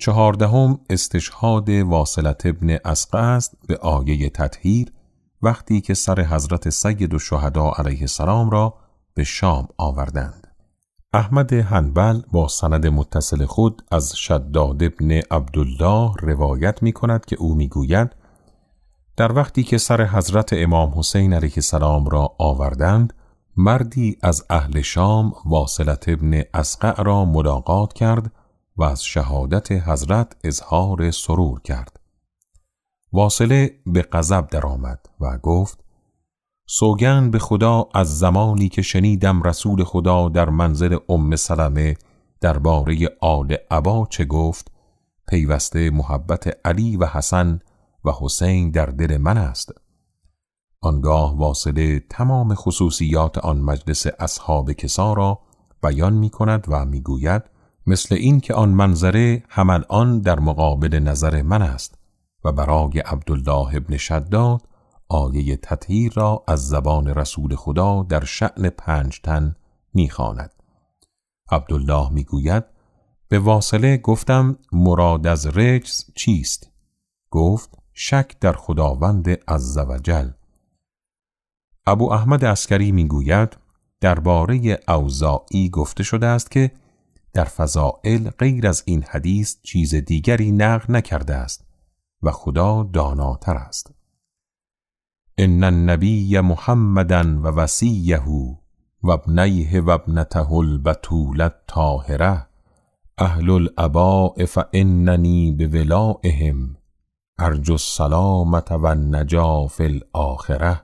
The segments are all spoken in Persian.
14 استشهاد واصلة ابن اسقع است به آیه تطهیر وقتی که سر حضرت سید الشهدا علیه السلام را به شام آوردند. احمد حنبل با سند متصل خود از شداد ابن عبدالله روایت می کند که او می گوید در وقتی که سر حضرت امام حسین علیه السلام را آوردند، مردی از اهل شام واصلة ابن اسقع را ملاقات کرد و از شهادت حضرت اظهار سرور کرد. واصله به غضب درآمد و گفت سوگند به خدا از زمانی که شنیدم رسول خدا در منزل ام سلمه درباره آل عبا چه گفت، پیوسته محبت علی و حسن و حسین در دل من است. آنگاه واصله تمام خصوصیات آن مجلس اصحاب کسا را بیان می کند و می گوید مثل این که آن منظره هم آن در مقابل نظر من است و برای عبدالله ابن شداد آیه تطهیر را از زبان رسول خدا در شأن 5 تن می خواند. عبدالله می گوید به واصله گفتم مراد از رجز چیست؟ گفت شک در خداوند عزوجل. ابو احمد عسکری می گوید درباره اوزاعی گفته شده است که در فضائل غیر از این حدیث چیز دیگری نقل نکرده است و خدا داناتر است. ان النبی محمدا و وصیه و ابنیه و ابنته البتول الطاهره اهل الاباء فاننی بولائهم ارجو السلامة و النجا فی الاخره.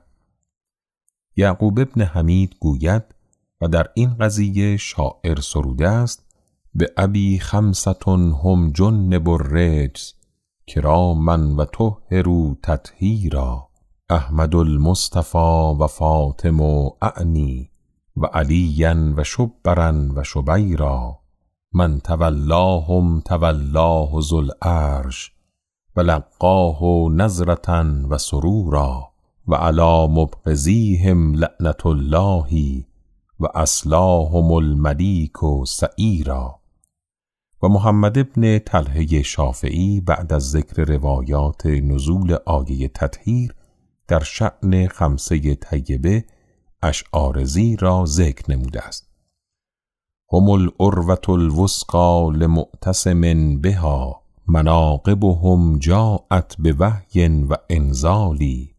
یعقوب ابن حمید گوید و در این قضیه شاعر سروده است به ابی 5 هم جنب الرجز کراما و طهروا تطهیرا احمد المصطفى و فاطم اعنی و علیا و شبرا و شبیرا من تولاهم تولاه ذو العرش و لقاه نظرة و سرورا و علی مبغضیهم لعنة الله و اصلاهم الملیک سعیرا. و محمد ابن طلحه شافعی بعد از ذکر روایات نزول آیه تطهیر در شأن 5 طیبه اشعار زی را ذکر نموده است. هم العروة الوثقی لمعتصم بها مناقبهم جاءت بوحی و انزالی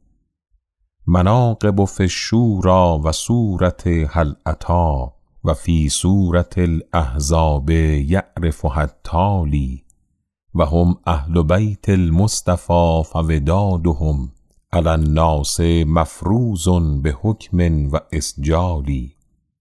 مناقب فی الشورى و صورت هل اتی و فی صورت الاحزاب یعرفها التالی و هم اهل بیت المصطفى فودادهم علی الناس مفروض بحکم و اسجالی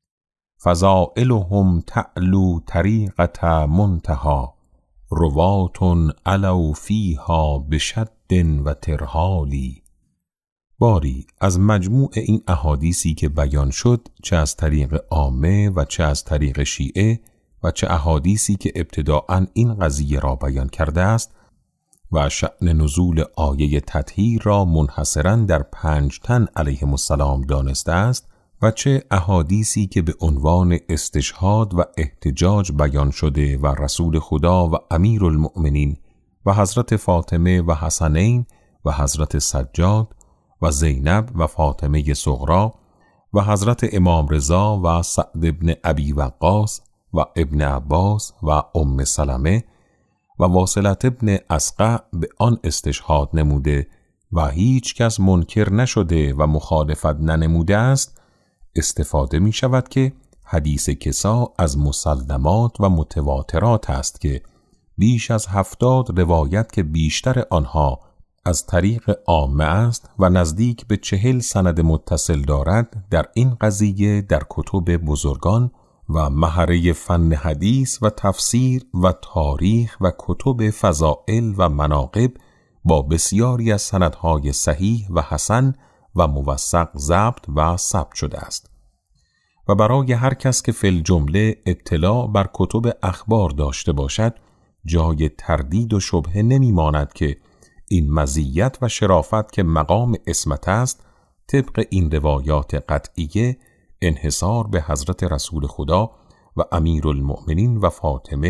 فضائلهم تعلو طریقة منتهی روات علو فیها بشد و ترحالی. باری از مجموع این احادیثی که بیان شد، چه از طریق عامه و چه از طریق شیعه و چه احادیثی که ابتداءً این قضیه را بیان کرده است و شأن نزول آیه تطهیر را منحصراً در 5 تن علیهم السلام دانسته است و چه احادیثی که به عنوان استشهاد و احتجاج بیان شده و رسول خدا و امیرالمؤمنین و حضرت فاطمه و حسنین و حضرت سجاد و زینب و فاطمه صغرا و حضرت امام رضا و سعد ابن ابی وقاص و ابن عباس و ام سلمه و واصلة ابن اسقع به آن استشهاد نموده و هیچ کس منکر نشده و مخالفت ننموده است، استفاده می شود که حدیث کسا از مسلمات و متواترات است که بیش از 70 روایت که بیشتر آنها از طریق عامه است و نزدیک به 40 سند متصل دارد، در این قضیه در کتب بزرگان و محره فن حدیث و تفسیر و تاریخ و کتب فضائل و مناقب با بسیاری از سندهای صحیح و حسن و موثق ضبط و ثبت شده است و برای هر کس که فی الجمله اطلاع بر کتب اخبار داشته باشد جای تردید و شبهه نمی ماند که این مزیت و شرافت که مقام عصمت است طبق این روایات قطعیه انحصار به حضرت رسول خدا و امیرالمؤمنین و فاطمه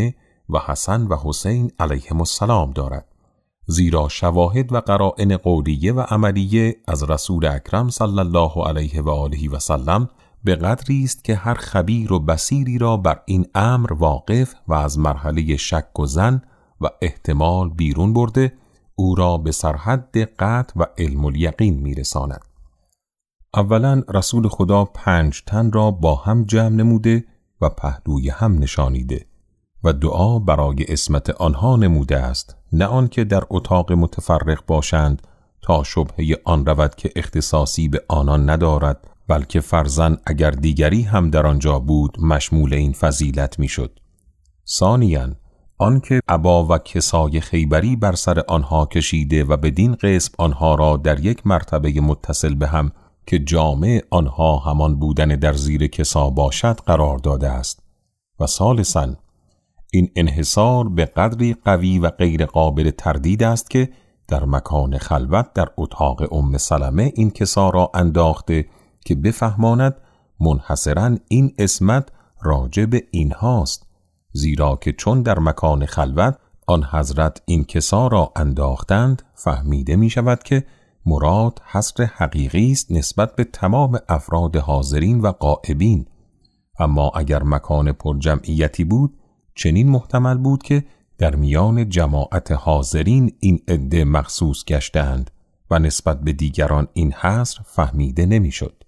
و حسن و حسین علیهم السلام دارد، زیرا شواهد و قرائن قولیه و عملیه از رسول اکرم صلی الله علیه و آله و سلم به قدری است که هر خبیر و بصیری را بر این امر واقف و از مرحله شک و ظن و احتمال بیرون برده او را به سرحد قطع و علم الیقین میرساند. اولا رسول خدا 5 تن را با هم جمع نموده و پهلوی هم نشانیده و دعا برای عصمت آنها نموده است، نه آنکه در اتاق متفرق باشند تا شبهه آن رود که اختصاصی به آنان ندارد، بلکه فرضاً اگر دیگری هم در آنجا بود مشمول این فضیلت میشد. ثانیاً آنکه عبا و کسای خیبری بر سر آنها کشیده و بدین قسم آنها را در یک مرتبه متصل به هم که جامع آنها همان بودن در زیر کسا باشد قرار داده است. و ثالثاً این انحصار به قدری قوی و غیر قابل تردید است که در مکان خلوت در اتاق ام سلمه این کسا را انداخته که بفهماند منحصراً این عصمت راجع به اینهاست، زیرا که چون در مکان خلوت آن حضرت این کسا را انداختند فهمیده می شود که مراد حصر حقیقی است نسبت به تمام افراد حاضرین و غائبین. اما اگر مکان پرجمعیتی بود چنین محتمل بود که در میان جماعت حاضرین این عده مخصوص گشتند و نسبت به دیگران این حصر فهمیده نمیشد.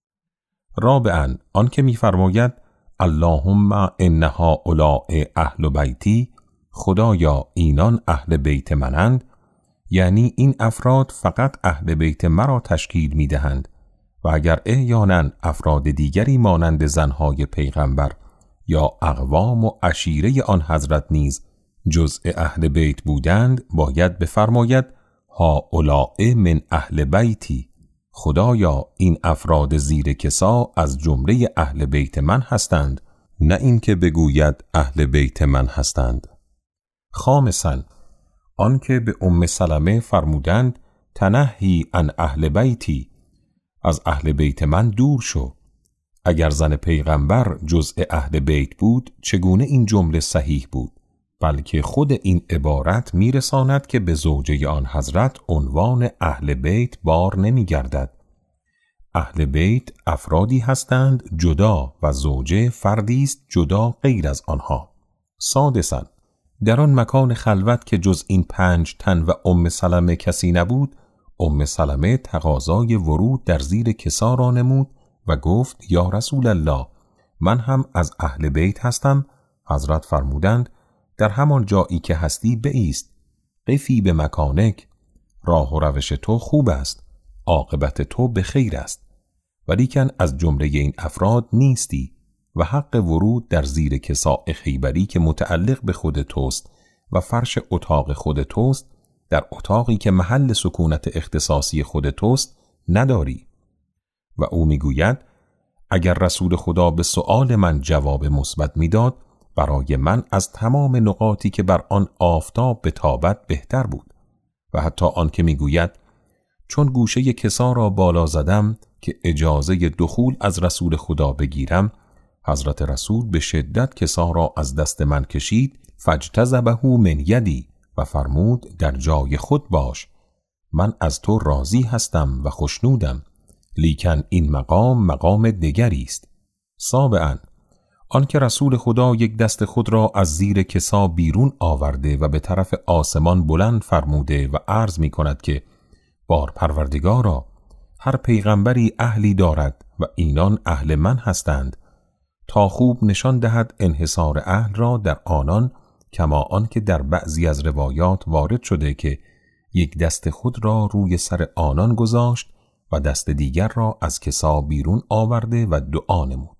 رابعاً آنکه می‌فرماید اللهم ان هؤلاء اهل بیتی، خدایا اینان اهل بیت منند، یعنی این افراد فقط اهل بیت مرا تشکیل می‌دهند و اگر احیانا افراد دیگری مانند زنهای پیغمبر یا اقوام و عشیره آن حضرت نیز جزء اهل بیت بودند باید بفرماید هؤلاء من اهل بیتی، خدایا این افراد زیر کسا از جمله اهل بیت من هستند، نه اینکه بگوید اهل بیت من هستند. خامساً آنکه به ام سلمه فرمودند تنهی عن اهل بیتی، از اهل بیت من دور شو. اگر زن پیغمبر جزء اهل بیت بود چگونه این جمله صحیح بود؟ بلکه خود این عبارت میرساند که به زوجه آن حضرت عنوان اهل بیت بار نمی گردد. اهل بیت افرادی هستند جدا و زوجه فردی است جدا غیر از آنها. سادساً در آن مکان خلوت که جز این 5 تن و ام سلمه کسی نبود، ام سلمه تقاضای ورود در زیر کسا را نمود و گفت یا رسول الله من هم از اهل بیت هستم. حضرت فرمودند در همان جایی که هستی بایست، قفی به مکانک، راه و روش تو خوب است، عاقبت تو به خیر است، ولیکن از جمله این افراد نیستی و حق ورود در زیر کساء خیبری که متعلق به خود توست و فرش اتاق خود توست در اتاقی که محل سکونت اختصاصی خود توست نداری. و او میگوید اگر رسول خدا به سؤال من جواب مثبت میداد برای من از تمام نقاطی که بر آن آفتاب بتابد بهتر بود. و حتی آن که میگوید چون گوشه کسا را بالا زدم که اجازه دخول از رسول خدا بگیرم، حضرت رسول به شدت کسا را از دست من کشید فاجتذبه من یدی و فرمود در جای خود باش، من از تو راضی هستم و خوشنودم، لیکن این مقام دیگری است. سابعاً آنکه رسول خدا یک دست خود را از زیر کسا بیرون آورده و به طرف آسمان بلند فرموده و عرض می کند که بار پروردگارا هر پیغمبری اهلی دارد و اینان اهل من هستند، تا خوب نشان دهد انحصار اهل را در آنان، کما آنکه در بعضی از روایات وارد شده که یک دست خود را روی سر آنان گذاشت و دست دیگر را از کسا بیرون آورده و دعا نمود.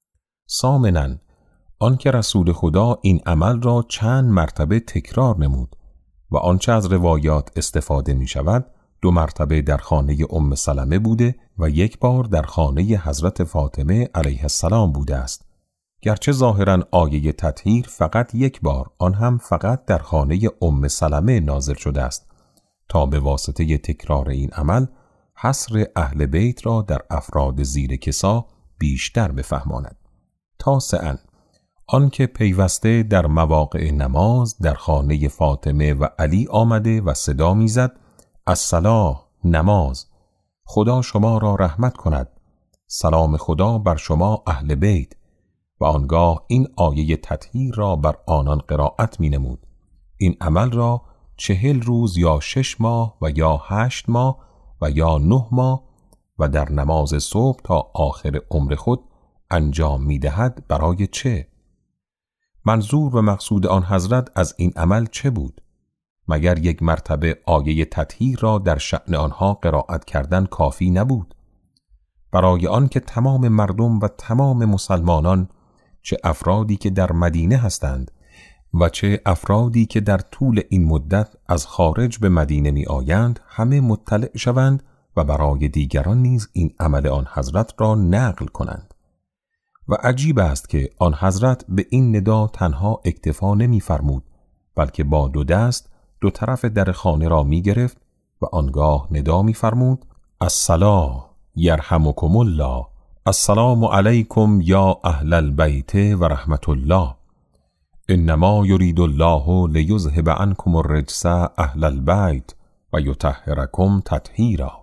ثامناً آنکه رسول خدا این عمل را چند مرتبه تکرار نمود و آنچه از روایات استفاده می شود 2 مرتبه در خانه ام سلمه بوده و 1 بار در خانه حضرت فاطمه علیه السلام بوده است، گرچه ظاهراً آیه تطهیر فقط 1 بار، آن هم فقط در خانه ام سلمه نازل شده است تا به واسطه تکرار این عمل حصر اهل بیت را در افراد زیر کسا بیشتر بفهماند. تاسعاً آنکه پیوسته در مواقع نماز در خانه فاطمه و علی آمده و صدا میزد: الصلاة، نماز، خدا شما را رحمت کند، سلام خدا بر شما اهل بیت، و آنگاه این آیه تطهیر را بر آنان قرائت می نمود. این عمل را 40 روز یا 6 ماه و یا 8 ماه و یا 9 ماه و در نماز صبح تا آخر عمر خود انجام می دهد. برای چه؟ منظور و مقصود آن حضرت از این عمل چه بود؟ مگر یک مرتبه آیه تطهیر را در شأن آنها قرائت کردن کافی نبود؟ برای آن که تمام مردم و تمام مسلمانان، چه افرادی که در مدینه هستند و چه افرادی که در طول این مدت از خارج به مدینه می آیند، همه مطلع شوند و برای دیگران نیز این عمل آن حضرت را نقل کنند. و عجیب است که آن حضرت به این ندا تنها اکتفا نمی فرمود، بلکه با 2 دست 2 طرف در خانه را می گرفت و آنگاه ندا می فرمود: الصلاة یرحمکم الله، السلام علیکم یا اهل البیت و رحمت الله، انما یرید الله لیذهب عنکم الرجس اهل البیت و یطهرکم تطهیرا.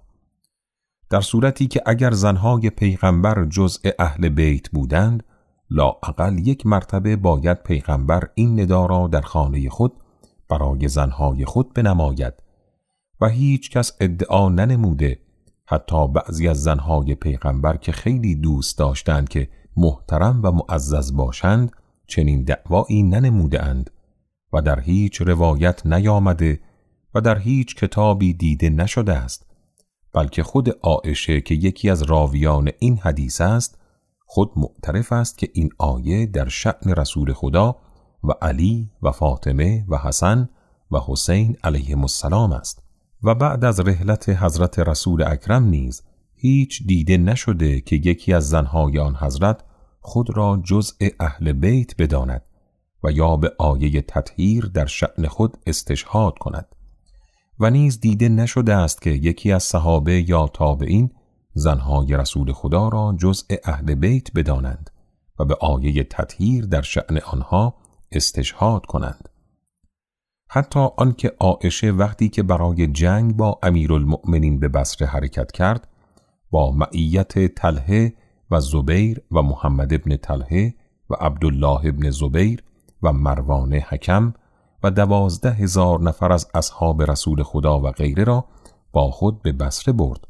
در صورتی که اگر زنهای پیغمبر جزء اهل بیت بودند، لااقل 1 مرتبه باید پیغمبر این ندا را در خانه خود برای زنهای خود بنماید و هیچ کس ادعا ننموده، حتی بعضی از زنهای پیغمبر که خیلی دوست داشتند که محترم و معزز باشند، چنین دعوایی ننموده اند و در هیچ روایت نیامده و در هیچ کتابی دیده نشده است، بلکه خود عایشه که یکی از راویان این حدیث است، خود معترف است که این آیه در شأن رسول خدا و علی و فاطمه و حسن و حسین علیهم السلام است. و بعد از رحلت حضرت رسول اکرم نیز هیچ دیده نشده که یکی از زنهای آن حضرت خود را جزء اهل بیت بداند و یا به آیه تطهیر در شأن خود استشهاد کند. و نیز دیده نشده است که یکی از صحابه یا تابعین زنهای رسول خدا را جزء اهل بیت بدانند و به آیه تطهیر در شأن آنها استشهاد کنند. حتی آنکه عایشه وقتی که برای جنگ با امیرالمؤمنین به بصره حرکت کرد، با معیت طلحه و زبیر و محمد ابن طلحه و عبدالله ابن زبیر و مروان حکم و 12,000 نفر از اصحاب رسول خدا و غیره را با خود به بصره برد.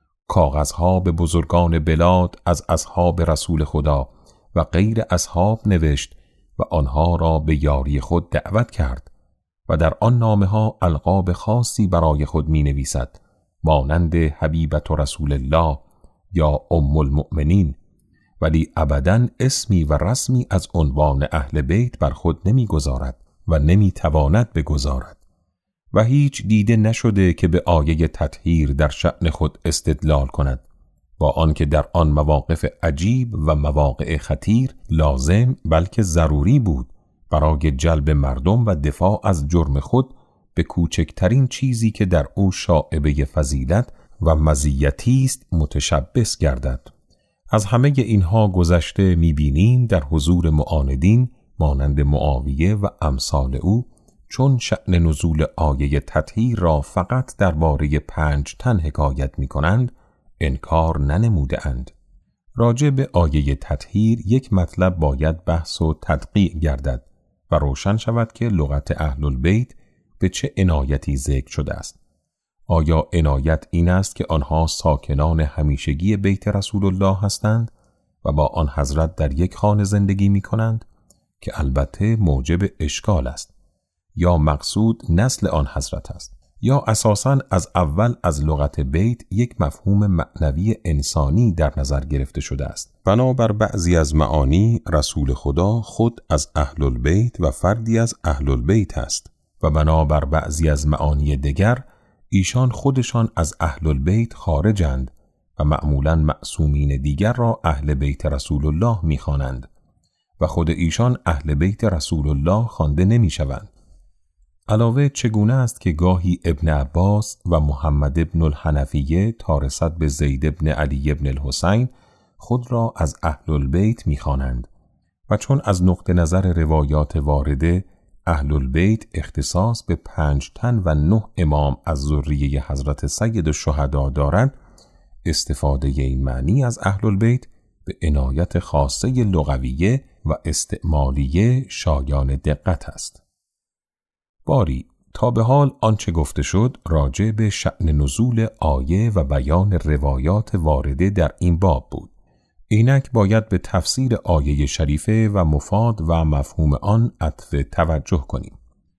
کاغذها به بزرگان بلاد از اصحاب رسول خدا و غیر اصحاب نوشت و آنها را به یاری خود دعوت کرد و در آن نامه ها القاب خاصی برای خود می نویسد، مانند حبیبت رسول الله یا ام المؤمنین، ولی ابداً اسمی و رسمی از عنوان اهل بیت بر خود نمی گذارد و نمی تواند بگذارد. و هیچ دیده نشده که به آیه تطهیر در شأن خود استدلال کند، با آنکه در آن مواقف عجیب و مواقع خطیر لازم بلکه ضروری بود برای جلب مردم و دفاع از جرم خود به کوچکترین چیزی که در او شائبه فضیلت و مزیتی است متشبث گردد. از همه اینها گذشته می‌بینیم در حضور معاندین مانند معاویه و امثال او، چون شأن نزول آیه تطهیر را فقط درباره 5 تن حکایت می‌کنند، انکار ننموده اند. راجع به آیه تطهیر یک مطلب باید بحث و تدقیق گردد و روشن شود که لغت اهل البیت به چه عنایتی ذکر شده است. آیا عنایت این است که آنها ساکنان همیشگی بیت رسول الله هستند و با آن حضرت در یک خانه زندگی می کنند که البته موجب اشکال است، یا مقصود نسل آن حضرت است، یا اساساً از اول از لغت بیت یک مفهوم معنوی انسانی در نظر گرفته شده است. بنابر بعضی از معانی رسول خدا خود از اهل البیت و فردی از اهل البیت است و بنابر بعضی از معانی دیگر ایشان خودشان از اهل البیت خارجند و معمولاً معصومین دیگر را اهل بیت رسول الله می‌خوانند و خود ایشان اهل بیت رسول الله خوانده نمی‌شوند. علاوه چگونه است که گاهی ابن عباس و محمد ابن الحنفیه تا رسد به زید ابن علی ابن الحسین خود را از اهل البیت می‌خوانند و چون از نقطه نظر روایات وارده اهل البیت اختصاص به 5 تن و 9 امام از ذریه حضرت سید الشهدا دارند، استفاده این معنی از اهل البیت به عنایت خاصه لغویه و استعمالیه شایان دقت است. باری تا به حال آنچه گفته شد راجع به شأن نزول آیه و بیان روایات وارده در این باب بود. اینک باید به تفسیر آیه شریفه و مفاد و مفهوم آن عطف توجه کنیم.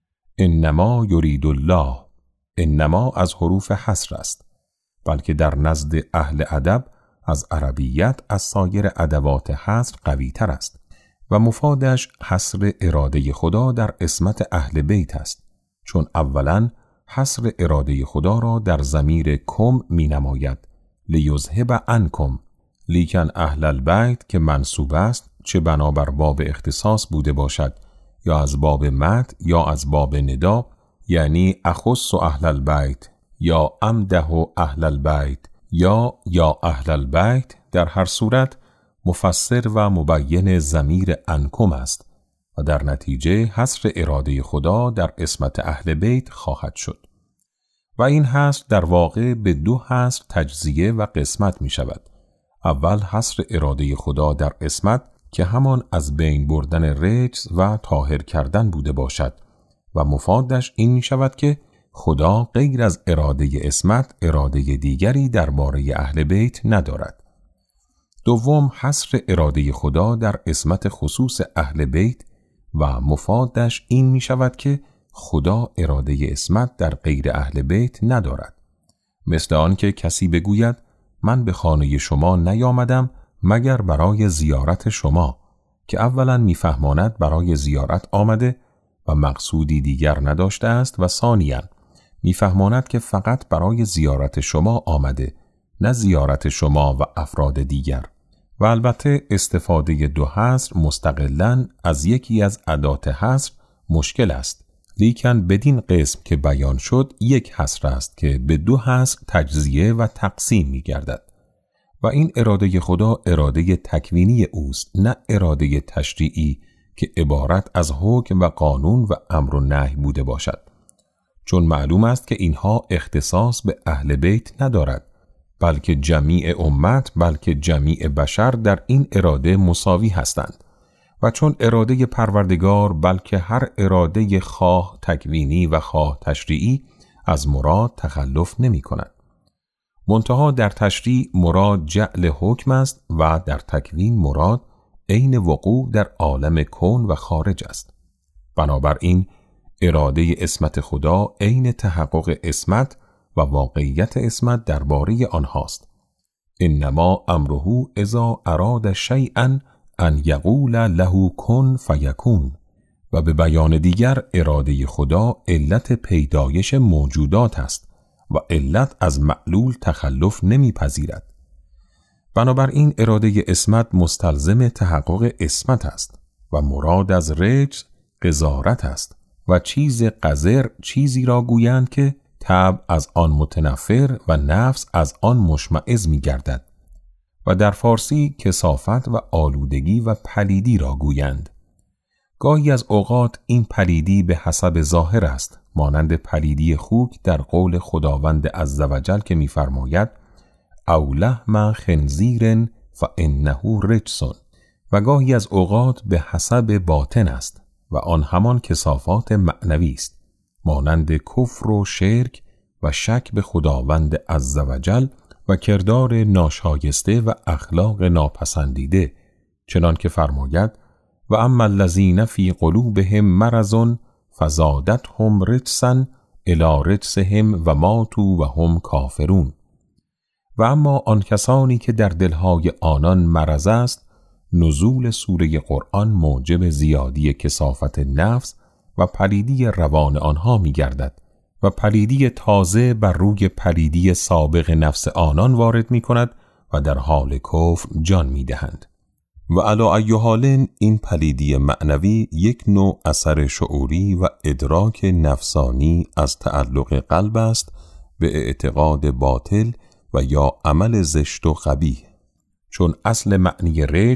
انما یرید الله، انما از حروف حصر است، بلکه در نزد اهل ادب از عربیت از سایر ادوات حصر قوی تر است و مفادش حصر اراده خدا در عصمت اهل بیت است، چون اولا حصر اراده خدا را در ضمیر کم می نماید لیذهب عنکم، لیکن اهل البیت که منصوب است چه بنابر باب اختصاص بوده باشد یا از باب مدح یا از باب ندا، یعنی اخص اهل البیت یا امده اهل البیت یا اهل البیت، در هر صورت مفسر و مبین ضمیر عنکم است و در نتیجه حصر اراده خدا در عصمت اهل بیت خواهد شد و این حصر در واقع به 2 حصر تجزیه و قسمت می شود. اول حصر اراده خدا در عصمت که همان از بین بردن رجس و طاهر کردن بوده باشد و مفادش این می شود که خدا غیر از اراده عصمت اراده دیگری درباره اهل بیت ندارد. دوم حصر اراده خدا در عصمت خصوص اهل بیت و مفادش این می شود که خدا اراده عصمت در غیر اهل بیت ندارد، مثل آن که کسی بگوید من به خانه شما نیامدم مگر برای زیارت شما، که اولا میفهماند برای زیارت آمده و مقصودی دیگر نداشته است و ثانیاً میفهماند که فقط برای زیارت شما آمده، نه زیارت شما و افراد دیگر. و البته استفاده 2 حصر مستقلاً از یکی از ادات حصر مشکل است، لیکن بدین قسم که بیان شد 1 حصر است که به 2 حصر تجزیه و تقسیم می گردد و این اراده خدا اراده تکوینی اوست، نه اراده تشریعی که عبارت از حکم و قانون و امر و نهی بوده باشد، چون معلوم است که اینها اختصاص به اهل بیت ندارد، بلکه جمیع امت بلکه جمیع بشر در این اراده مساوی هستند و چون اراده پروردگار بلکه هر اراده خواه تکوینی و خواه تشریعی از مراد تخلف نمی کند. منتها در تشریع مراد جعل حکم است و در تکوین مراد عین وقوع در عالم کون و خارج است. بنابراین اراده عصمت خدا عین تحقق عصمت و واقعیت عصمت درباره آنهاست. انما امره اذا اراد شیئا ان یقول له کن فیکون. و به بیان دیگر اراده خدا علت پیدایش موجودات است و علت از معلول تخلف نمیپذیرد. بنابراین اراده عصمت مستلزم تحقق عصمت است و مراد از رجس قذارت است و چیز قذر چیزی را گویند که طبع از آن متنفر و نفس از آن مشمئز می گردد و در فارسی کثافت و آلودگی و پلیدی را گویند. گاهی از اوقات این پلیدی به حسب ظاهر است، مانند پلیدی خوک در قول خداوند عزوجل که می فرماید او لحم خنزیر فانه رجس، و گاهی از اوقات به حسب باطن است و آن همان کثافات معنوی است، مانند کفر و شرک و شک به خداوند عزوجل و کردار ناشایسته و اخلاق ناپسندیده، چنان که فرماید و اما الذین فی قلوبهم مرض فزادتهم رجسا الی رجسهم و ماتوا و هم کافرون. و اما آن کسانی که در دلهای آنان مرض است، نزول سوره قرآن موجب زیادی کثافت نفس و پلیدی روان آنها می گردد و پلیدی تازه بر روی پلیدی سابق نفس آنان وارد می کند و در حال کفر جان می دهند. و علی ای حال این پلیدی معنوی یک نوع اثر شعوری و ادراک نفسانی از تعلق قلب است به اعتقاد باطل و یا عمل زشت و قبیح، چون اصل معنی رجس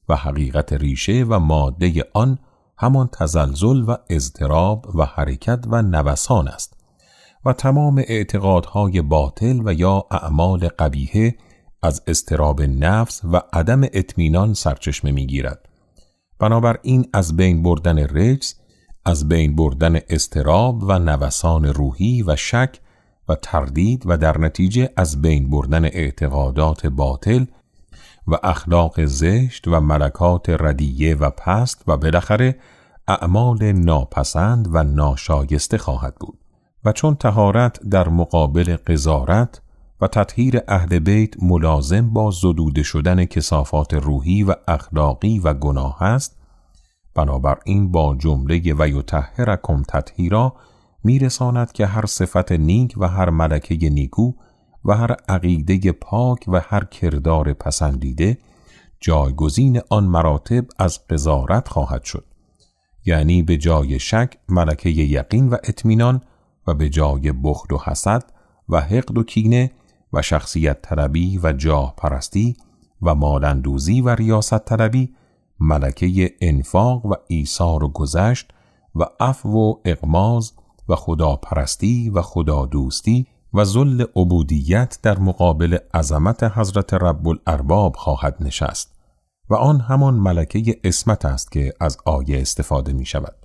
و حقیقت ریشه و ماده آن همان تزلزل و اضطراب و حرکت و نوسان است و تمام اعتقادهای باطل و یا اعمال قبیحه از اضطراب نفس و عدم اطمینان سرچشمه می‌گیرد. بنابراین از بین بردن رجس، از بین بردن اضطراب و نوسان روحی و شک و تردید و در نتیجه از بین بردن اعتقادات باطل و اخلاق زشت و ملکات ردیه و پست و بالاخره اعمال ناپسند و ناشایسته خواهد بود. و چون طهارت در مقابل قذارت و تطهیر اهل بیت ملازم با زدوده شدن کثافات روحی و اخلاقی و گناه است، بنابراین با جمله و یطهرکم تطهیرا میرساند که هر صفت نیک و هر ملکه نیکو و هر عقیده پاک و هر کردار پسندیده جایگزین آن مراتب از قذارت خواهد شد، یعنی به جای شک ملکه یقین و اطمینان و به جای بخل و حسد و حقد و کینه و شخصیت طلبی و جاه پرستی و مالندوزی و ریاست طلبی ملکه انفاق و ایثار و گذشت و عفو و اغماض و خداپرستی و خدادوستی و ذل عبودیت در مقابل عظمت حضرت رب الارباب خواهد نشست و آن همان ملکه عصمت است که از آیه استفاده می شود.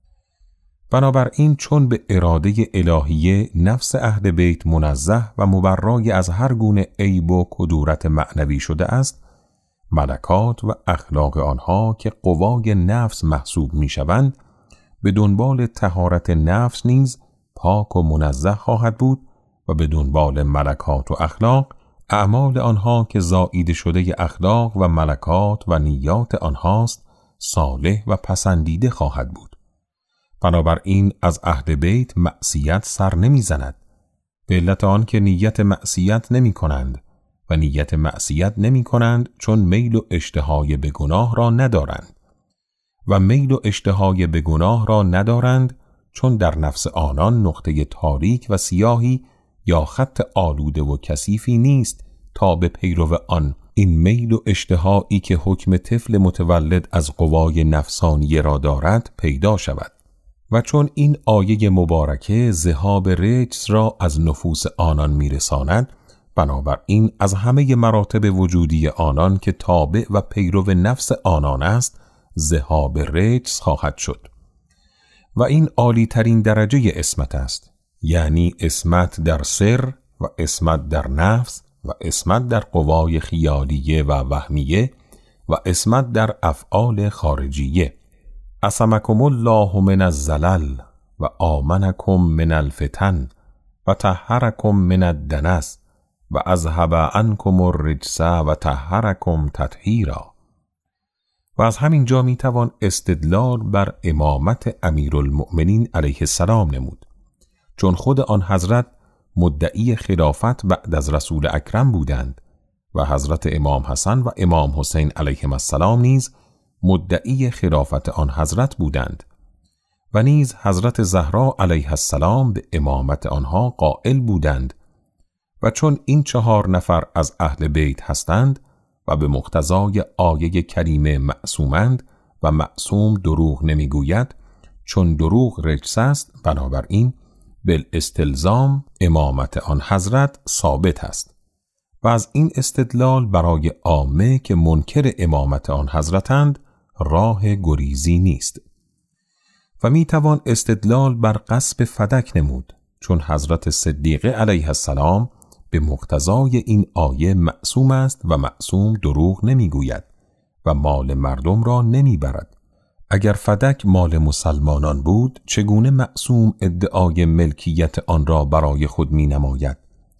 بنابراین چون به اراده الهیه نفس اهل بیت منزه و مبرای از هر گونه عیب و کدورت معنوی شده است، ملکات و اخلاق آنها که قوای نفس محسوب می شوند به دنبال طهارت نفس نیز پاک و منزه خواهد بود و به دنبال ملکات و اخلاق اعمال آنها که زائیده شده اخلاق و ملکات و نیات آنهاست صالح و پسندیده خواهد بود. بنابراین از اهل بیت معصیت سر نمی زند به علت آن که نیت معصیت نمی کنند و نیت معصیت نمی کنند چون میل و اشتهای به گناه را ندارند و میل و اشتهای به گناه را ندارند چون در نفس آنان نقطه تاریک و سیاهی یا خط آلوده و کثیفی نیست تا به پیرو آن این میل و اشتهایی که حکم طفل متولد از قوای نفسانی را دارد پیدا شود. و چون این آیه مبارکه ذهاب رجس را از نفوس آنان میرساند، بنابراین از همه مراتب وجودی آنان که تابع و پیرو نفس آنان است ذهاب رجس خواهد شد. و این عالی ترین درجه عصمت است، یعنی عصمت در سر و عصمت در نفس و عصمت در قوای خیالیه و وهمیه و عصمت در افعال خارجیه. عصمکم الله من الزلل و آمنکم من الفتن و طهرکم من الدنس و اذهب عنکم الرجس و طهرکم تطهیرا. و از همین جا می توان استدلال بر امامت امیرالمؤمنین علیه السلام نمود، چون خود آن حضرت مدعی خلافت بعد از رسول اکرم بودند و حضرت امام حسن و امام حسین علیهم السلام نیز مدعی خلافت آن حضرت بودند و نیز حضرت زهرا علیه السلام به امامت آنها قائل بودند. و چون این 4 نفر از اهل بیت هستند و به مقتضای آیه کریمه معصومند و معصوم دروغ نمیگوید، چون دروغ رجس است، بنابراین بالاستلزام امامت آن حضرت ثابت است. و از این استدلال برای عامه که منکر امامت آن حضرتند راه گریزی نیست. و می توان استدلال بر غصب فدک نمود، چون حضرت صدیقه علیه السلام به مقتضای این آیه معصوم است و معصوم دروغ نمیگوید و مال مردم را نمیبرد. اگر فدک مال مسلمانان بود، چگونه معصوم ادعای ملکیت آن را برای خود می نماید؟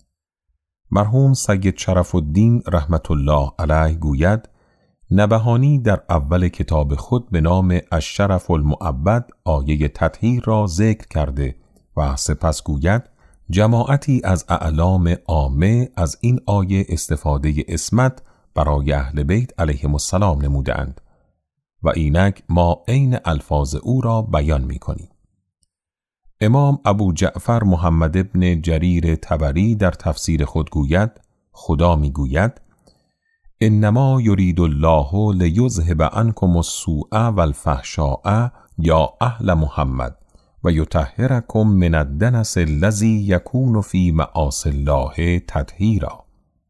مرحوم سید شرف الدین رحمت الله علیه گوید نبهانی در اول کتاب خود به نام الشرف المعبد آیه تطهیر را ذکر کرده و سپس گوید جماعتی از اعلام عامه از این آیه استفاده عصمت برای اهل بیت علیهم السلام نمودند و اینک ما عین الفاظ او را بیان می کنیم. امام ابو جعفر محمد ابن جریر طبری در تفسیر خود گوید خدا می گوید انما یرید الله لیذهب عنکم السوء والفحشاء یا اهل محمد و یطهرکم من الدنس الذی یکون فی معاصی الله تطهیرا.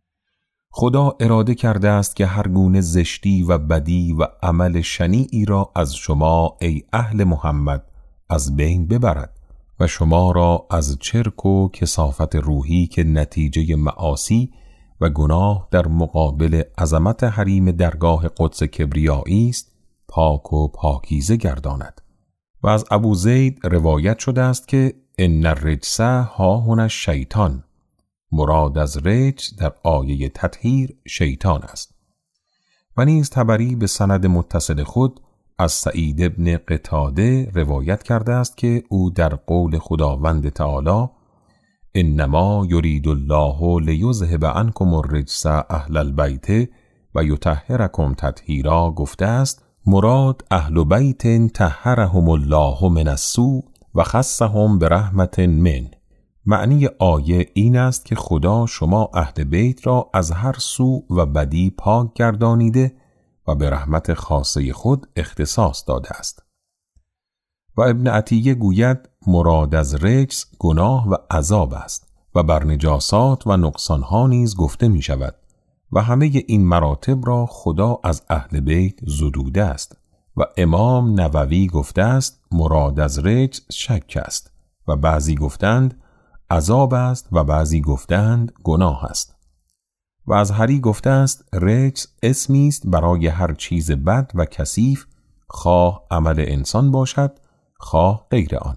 خدا اراده کرده است که هر گونه زشتی و بدی و عمل شنیعی را از شما ای اهل محمد از بین ببرد و شما را از چرک و کثافت روحی که نتیجه معاصی و گناه در مقابل عظمت حریم درگاه قدس کبریایی است پاک و پاکیزه گرداند. و از ابو زید روایت شده است که ان الرجس هاهنا الشیطان، مراد از رجس در آیه تطهیر شیطان است. و نیز طبری به سند متصل خود از سعید بن قتاده روایت کرده است که او در قول خداوند تعالی انما یرید الله لیذهب عنکم الرجس اهل البیت و یطهرکم تطهیرا گفته است مراد اهل بیت طهرهم الله من السوء و خصهم برحمت من. معنی آیه این است که خدا شما اهل بیت را از هر سوء و بدی پاک گردانیده و به رحمت خاصه خود اختصاص داده است. و ابن عطیه گوید مراد از رجس گناه و عذاب است و بر نجاسات و نقصانها نیز گفته می شود و همه این مراتب را خدا از اهل بیت زدوده است. و امام نووی گفته است مراد از رجس شک است و بعضی گفتند عذاب است و بعضی گفتند گناه است. و از هری گفته است رجس اسمی است برای هر چیز بد و کثیف، خواه عمل انسان باشد خواه غیر آن.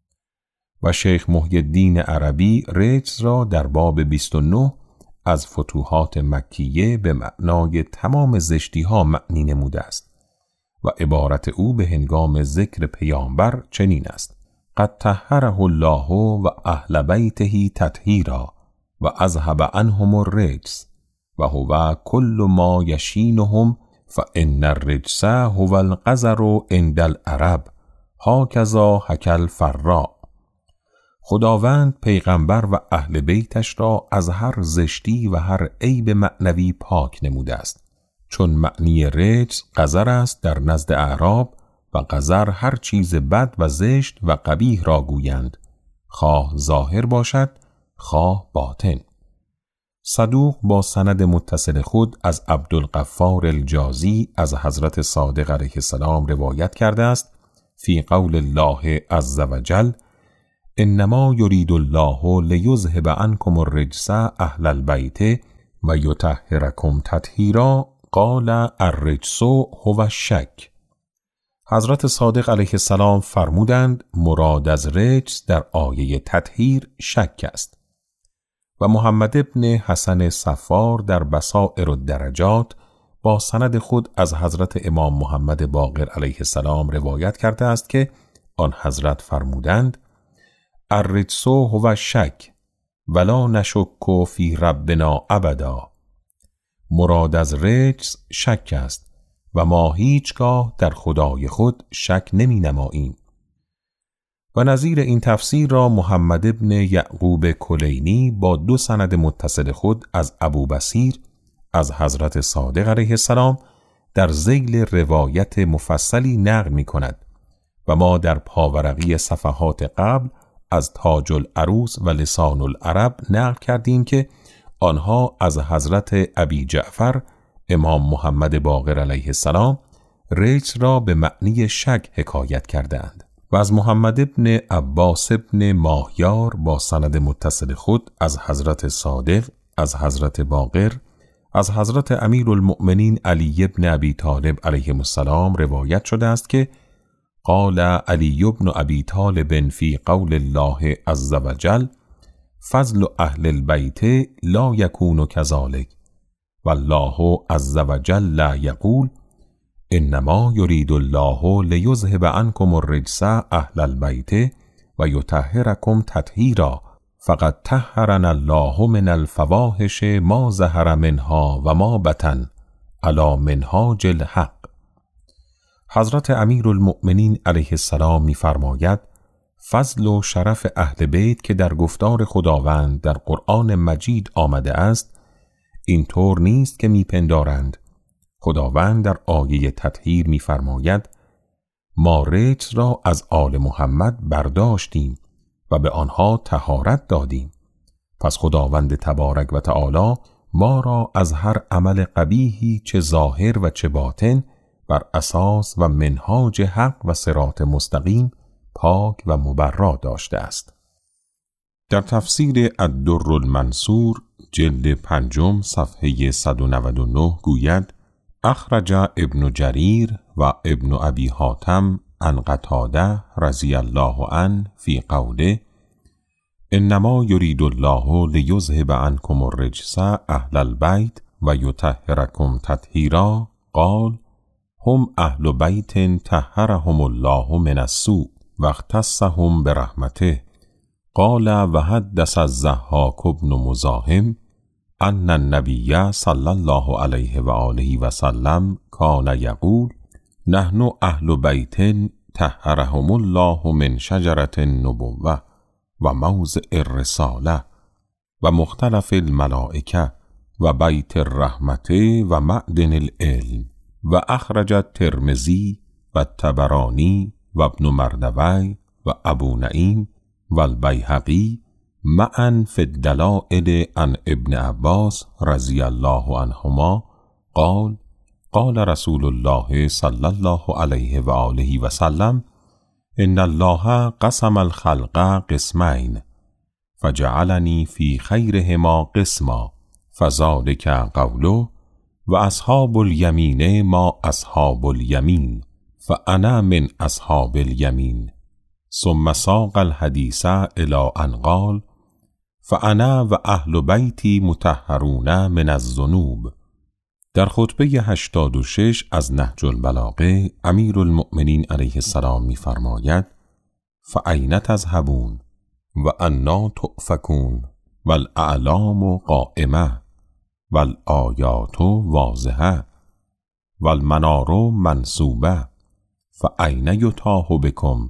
و شیخ محی الدین عربی رجس را در باب 29 از فتوحات مکیه به معنای تمام زشتی ها معنی نموده است و عبارت او به هنگام ذکر پیامبر چنین است: قد طهره الله و اهل بیته تطهیرا و اذهب عنهم الرجس و هو کل ما یشینهم فان الرجس هو القذر عند العرب هکذا حکی الفراء. خداوند پیغمبر و اهل بیتش را از هر زشتی و هر عیب معنوی پاک نموده است، چون معنی رجس قذر است در نزد اعراب و قذر هر چیز بد و زشت و قبیح را گویند، خواه ظاهر باشد خواه باطن. صدوق با سند متصل خود از عبدالغفار الجازی از حضرت صادق علیه السلام روایت کرده است فی قول الله عز وجل انما یرید الله لیذهب عنکم الرجس اهل البیت و یطهرکم تطهیرا قال الرجس هو الشک. حضرت صادق علیه السلام فرمودند مراد از رجس در آیه تطهیر شک است. و محمد ابن حسن صفار در بصائر الدرجات با سند خود از حضرت امام محمد باقر علیه السلام روایت کرده است که آن حضرت فرمودند الرجس هو الشک ولا نشک فی ربنا ابدا. مراد از رجس شک است و ما هیچگاه در خدای خود شک نمی نماییم. و نظیر این تفسیر را محمد ابن یعقوب کلینی با دو سند متصل خود از ابو بصیر از حضرت صادق علیه السلام در ذیل روایت مفصلی نقل می کند و ما در پاورقی صفحات قبل از تاج العروس و لسان العرب نقل کردیم که آنها از حضرت ابی جعفر امام محمد باقر علیه السلام رجس را به معنی شک حکایت کردند. و از محمد ابن عباس ابن ماهیار با سند متصل خود از حضرت صادق از حضرت باقر از حضرت امیرالمؤمنین علی ابن ابی طالب علیه السلام روایت شده است که قال علی ابن ابی طالب فی قول الله عز وجل فضل اهل البیت لا یکون کذالک والله عز وجل یقول انما یرید الله لیذهب عنکم الرجس اهل البیت و یطهرکم تطهیرا فقد طهرنا الله من الفواحش ما ظهر منها و ما بطن علی منهاج الحق. حضرت امیرالمؤمنین علیه السلام می‌فرماید فضل و شرف اهل بیت که در گفتار خداوند در قرآن مجید آمده است این طور نیست که میپندارند. خداوند در آیه تطهیر میفرماید ما رجس را از آل محمد برداشتیم و به آنها طهارت دادیم. پس خداوند تبارک و تعالی ما را از هر عمل قبیحی چه ظاهر و چه باطن بر اساس و منهاج حق و صراط مستقیم پاک و مبرا داشته است. در تفسیر الدر المنصور جلد 5 صفحه 199 گوید اخرج ابن جریر و ابن ابی حاتم عن قتاده رضی الله عنه فی قوله انما یرید الله لیذهب عنکم الرجس اهل البیت و یطهرکم تطهیرا قال هم اهل بیت طهرهم الله من السوء و اختصهم برحمته. قال و حدث الضحاک بن مزاحم ان النبی صلی الله علیه و آله و سلم کان یقول نحن اهل بیت طهرهم الله من شجرة النبوة و موضع الرسالة و مختلف الملائکه و بیت الرحمة و معدن العلم. و اخرج الترمذی و الطبرانی و ابن مردوی و ابو نعیم و البیهقی معا فی الدلائل عن ابن عباس رضی الله عنهما قال قال رسول الله صلی الله علیه و آله و سلم ان الله قسم الخلق قسمین فجعلنی فی خیرهما قسما فذلک قوله و اصحاب الیمین ما اصحاب الیمین فانا من اصحاب الیمین. ثم ساق الحدیث الی ان قال فانا و اهل بیتی مطهرون من الذنوب. در خطبه 86 از نهج البلاغه امیرالمؤمنین علیه السلام می‌فرماید فأین تذهبون و انا تؤفکون و الاعلام قائمه و الآیات واضحه و المنار منصوبه فأین یطاح بکم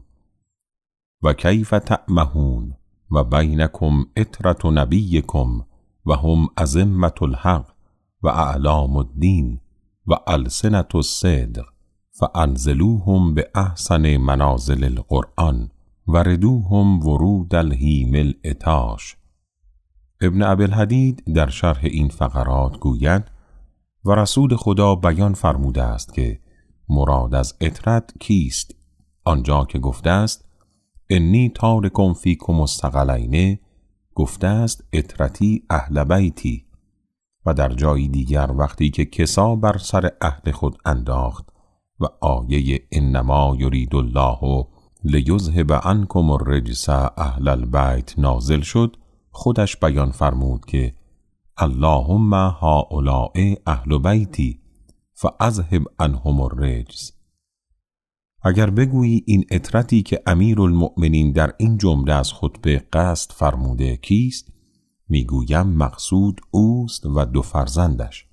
و کیف تعمهون و بینکم اطرة نبیکم و هم ازمة الحق و اعلام الدین و السنة الصدق فانزلوهم به احسن منازل القرآن و ردوهم ورود الهیم العطاش. ابن ابی‌الحدید در شرح این فقرات گوید و رسول خدا بیان فرموده است که مراد از اطرت کیست، آنجا که گفته است انی تارکم فیکم الثقلین گفته است اطرتی اهل بیتی، و در جای دیگر وقتی که کسا بر سر اهل خود انداخت و آیه انما یرید الله لیذهب عنکم الرجس اهل البیت نازل شد، خودش بیان فرمود که اللهم هؤلاء اهل بیتی فاذهب عنهم الرجس. اگر بگویی این اطرتی که امیرالمؤمنین در این جمله از خطبه قصد فرموده کیست، میگویم مقصود اوست و 2 فرزندش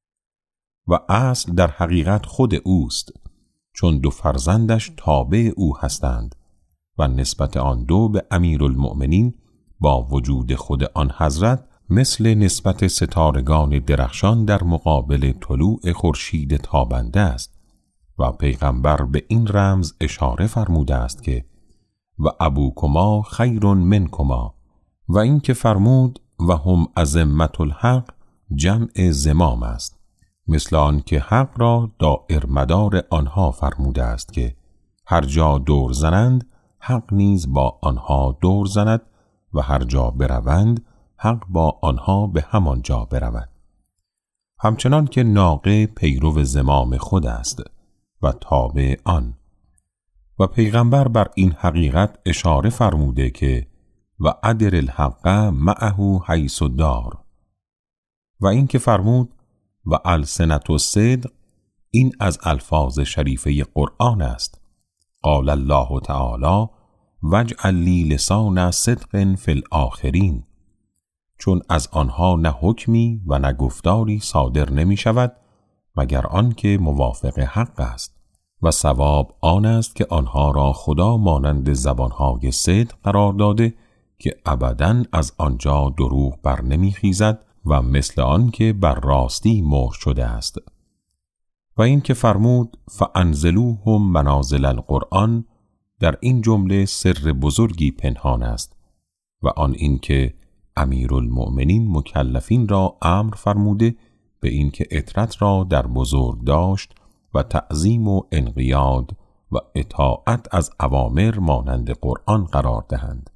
و اصل در حقیقت خود اوست، چون 2 فرزندش تابع او هستند و نسبت آن 2 به امیرالمؤمنین با وجود خود آن حضرت مثل نسبت ستارگان درخشان در مقابل طلوع خورشید تابنده است. و پیغمبر به این رمز اشاره فرموده است که و ابوکما خیر منکما، و این که فرمود و هم ازمة الحق جمع زمام است، مثل آن که حق را دائر مدار آنها فرموده است که هر جا دور زنند حق نیز با آنها دور زند و هر جا بروند حق با آنها به همان جا برود. همچنان که ناقه پیرو زمام خود است و تابع آن، و پیغمبر بر این حقیقت اشاره فرموده که و ادر الحق معه حیث دار، و این که فرمود و السنة الصدق، این از الفاظ شریفه قرآن است. قال الله تعالی واجعل لی لسان صدق فی الآخرین، چون از آنها نه حکمی و نه گفتاری صادر نمی شود مگر آنکه موافق حق است، و ثواب آن است که آنها را خدا مانند زبانهای صدق قرار داده که ابداً از آنجا دروغ بر نمی خیزد و مثل آن که بر راستی مهر شده است. و این که فرمود فانزلوهم منازل القرآن، در این جمله سر بزرگی پنهان است و آن این که امیرالمؤمنین مکلفین را امر فرموده به این که اطرت را در بزرگ داشت و تعظیم و انقیاد و اطاعت از اوامر مانند قرآن قرار دهند.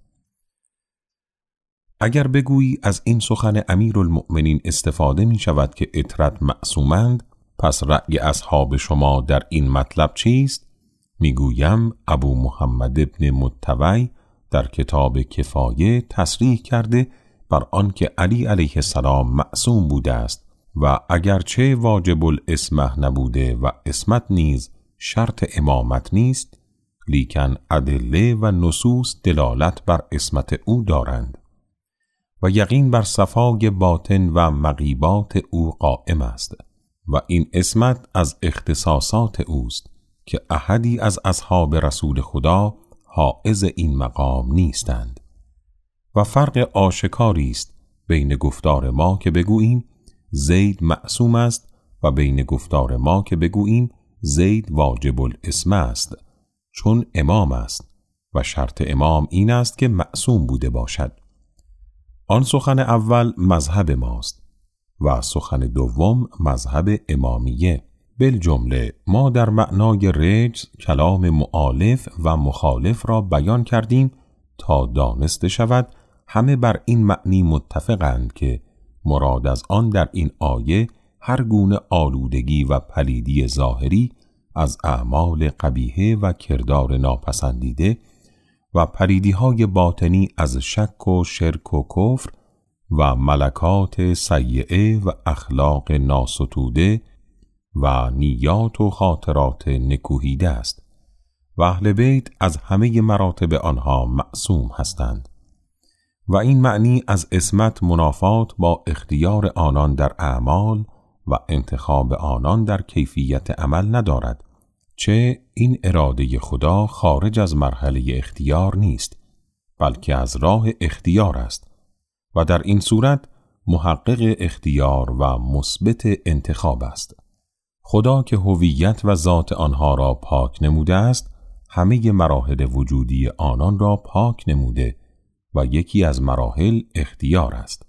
اگر بگویی از این سخن امیرالمؤمنین استفاده می شود که اطرت معصومند، پس رأی اصحاب شما در این مطلب چیست؟ میگویم ابو محمد ابن متوی در کتاب کفایه تصریح کرده بر آن که علی علیه السلام معصوم بوده است و اگرچه واجب الاسمه نبوده و اسمت نیز شرط امامت نیست، لیکن ادله و نصوص دلالت بر اسمت او دارند و یقین بر صفای باطن و مغیبات او قائم است و این اسمت از اختصاصات اوست که احدی از اصحاب رسول خدا حائز این مقام نیستند. و فرق آشکاری است بین گفتار ما که بگوییم زید معصوم است و بین گفتار ما که بگوییم زید واجب الاسم است، چون امام است و شرط امام این است که معصوم بوده باشد. آن سخن اول مذهب ماست و سخن دوم مذهب امامیه. بالجمله ما در معنای رجز کلام مؤلف و مخالف را بیان کردیم تا دانسته شود همه بر این معنی متفقند که مراد از آن در این آیه هر گونه آلودگی و پلیدی ظاهری از اعمال قبیحه و کردار ناپسندیده و پلیدی‌های باطنی از شک و شرک و کفر و ملکات سیئه و اخلاق ناستوده و نیات و خاطرات نکوهیده است و اهل بیت از همه مراتب آنها معصوم هستند و این معنی از عصمت منافات با اختیار آنان در اعمال و انتخاب آنان در کیفیت عمل ندارد، چه این اراده خدا خارج از مرحله اختیار نیست بلکه از راه اختیار است و در این صورت محقق اختیار و مثبت انتخاب است. خدا که هویت و ذات آنها را پاک نموده است، همه مراحل وجودی آنان را پاک نموده و یکی از مراحل اختیار است.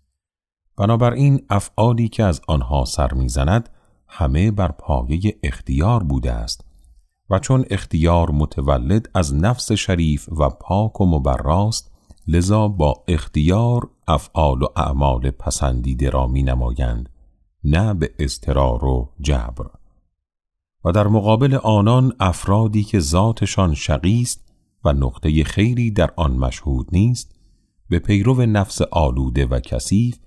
بنابراین افعالی که از آنها سر می‌زند همه بر پایه اختیار بوده است و چون اختیار متولد از نفس شریف و پاک و مبراست، لذا با اختیار افعال و اعمال پسندیده را می‌نمایند، نه به اضطرار و جبر. و در مقابل آنان افرادی که ذاتشان شقی است و نقطه خیری در آن مشهود نیست، به پیرو نفس آلوده و کثیف،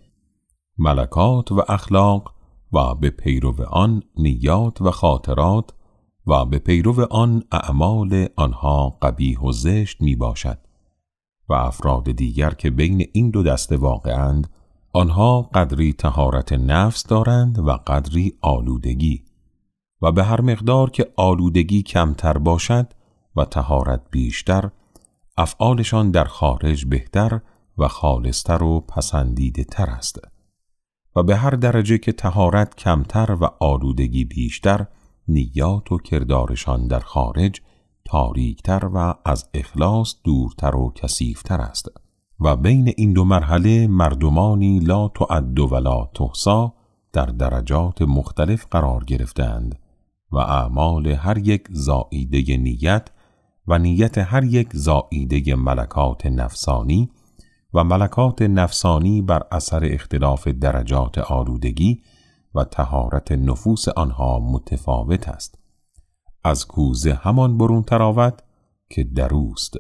ملکات و اخلاق و به پیرو آن نیات و خاطرات و به پیرو آن اعمال آنها قبیح و زشت می باشد. و افراد دیگر که بین این دو دسته واقعند، آنها قدری طهارت نفس دارند و قدری آلودگی و به هر مقدار که آلودگی کمتر باشد و طهارت بیشتر، افعالشان در خارج بهتر و خالصتر و پسندیده تر است و به هر درجه که طهارت کمتر و آلودگی بیشتر، نیات و کردارشان در خارج تاریکتر و از اخلاص دورتر و کثیفتر است و بین این دو مرحله مردمانی لا تعد ولا تحصی در درجات مختلف قرار گرفتند و اعمال هر یک زائیده نیت و نیت هر یک زائیده ملکات نفسانی و ملکات نفسانی بر اثر اختلاف درجات آلودگی و طهارت نفوس آنها متفاوت است. از کوزه همان برون تراود که دروست.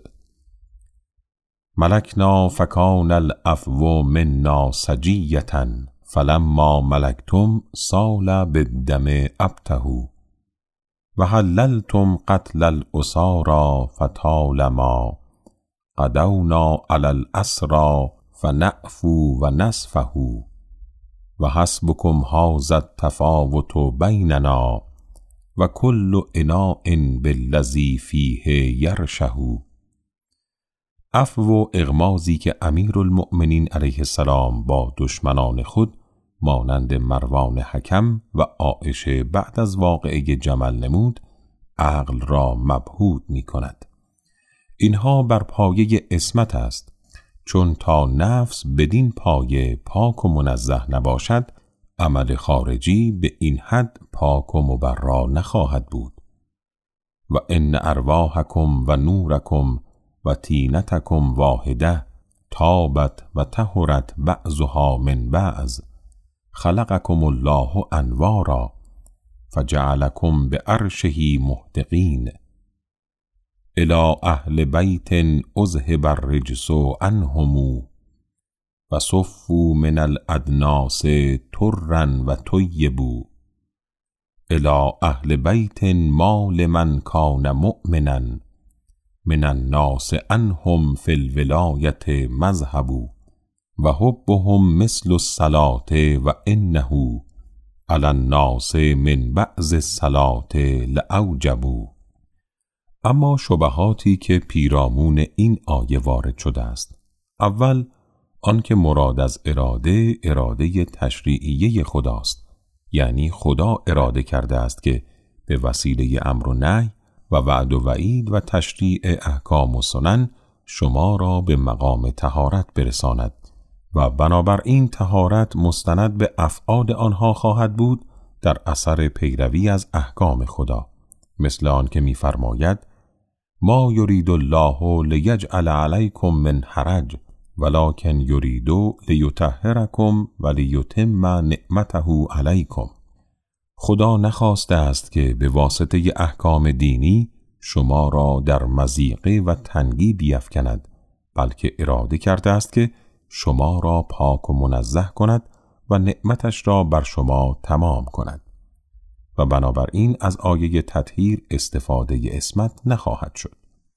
ملکنا فکان العفو منا سجیة فلما ملکتم سال بالدم ابته و حللتم قتل الاسارى فطالما قدونا علی الاسری فنعفو و نصفه و حسبکم هذا التفاوت بیننا و کل اناء بالذی فیه یرشه. عفو و اغمازی که امیرالمؤمنین علیه السلام با دشمنان خود مانند مروان حکم و عایشه بعد از واقعه جمل نمود، عقل را مبهوت می کند. اینها بر پایه عصمت است، چون تا نفس بدین پایه پاک و منزه نباشد، عمل خارجی به این حد پاک و مبرا نخواهد بود. و ان ارواحکم و نورکم و طینتکم واحده طابت و طهرت بعضها من بعض خلقکم الله انوارا فجعلکم بعرشه محدقین الی اهل بیت اذهب الرجس عنهم و صفوا من الادناس طرا و طیبوا الی اهل بیت ما لمن کان مؤمنا من الناس عنهم فی الولایت مذهب و حبهم مثل الصلاة و انه علی الناس من بعض الصلاة لأوجب. اما شبهاتی که پیرامون این آیه وارد شده است: اول، آنکه مراد از اراده تشریعیه خداست، یعنی خدا اراده کرده است که به وسیله امر و نهی و وعد و وعید و تشریع احکام و سنن شما را به مقام طهارت برساند و بنابراین طهارت مستند به افعال آنها خواهد بود در اثر پیروی از احکام خدا، مثل آن که می‌فرماید ما یرید الله لیجعل علیکم من حرج ولکن یرید لیطهرکم و لیتم نعمته علیکم. خدا نخواسته است که به واسطه احکام دینی شما را در مضیقه و تنگی بیفکند، بلکه اراده کرده است که شما را پاک و منزه کند و نعمتش را بر شما تمام کند و بنابراین از آیه تطهیر استفاده عصمت نخواهد شد.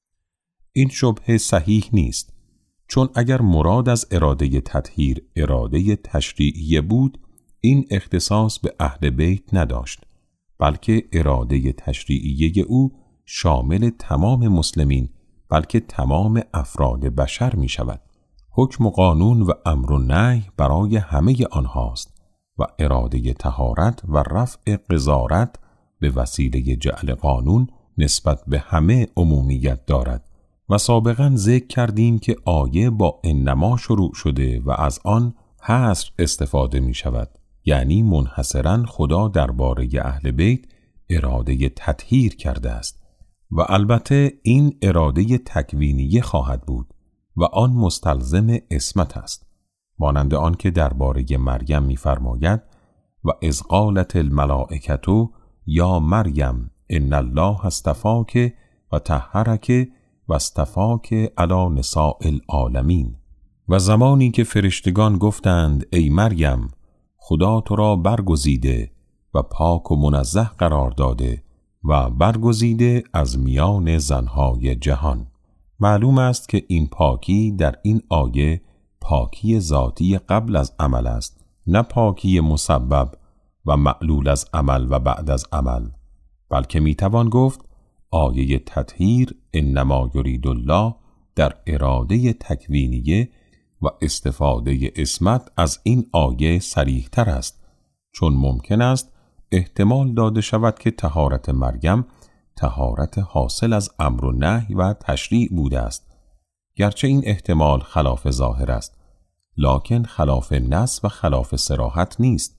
این شبهه صحیح نیست، چون اگر مراد از اراده تطهیر اراده تشریعیه بود، این اختصاص به اهل بیت نداشت، بلکه اراده تشریعیه او شامل تمام مسلمین، بلکه تمام افراد بشر می شود. حکم و قانون و امر و نهی برای همه آنهاست و اراده طهارت و رفع قذارت به وسیله جعل قانون نسبت به همه عمومیت دارد و سابقاً ذکر کردیم که آیه با انما شروع شده و از آن حصر استفاده می شود، یعنی منحصراً خدا درباره اهل بیت اراده تطهیر کرده است و البته این اراده تکوینیه خواهد بود و آن مستلزم عصمت است، مانند آن که درباره مریم می‌فرماید و اذ قالت الملائکة یا مریم ان الله اصطفاک و طهرک و اصطفاک علی نساء العالمین. و زمانی که فرشتگان گفتند ای مریم خدا تو را برگزیده و پاک و منزه قرار داده و برگزیده از میان زنهای جهان. معلوم است که این پاکی در این آیه پاکی ذاتی قبل از عمل است، نه پاکی مسبب و معلول از عمل و بعد از عمل، بلکه میتوان گفت آیه تطهیر انما یرید الله در اراده تکوینیه و استفاده عصمت از این آیه صریح تر است، چون ممکن است احتمال داده شود که طهارت مریم طهارت حاصل از امر و نهی و تشریع بوده است، گرچه این احتمال خلاف ظاهر است، لکن خلاف نص و خلاف صراحت نیست.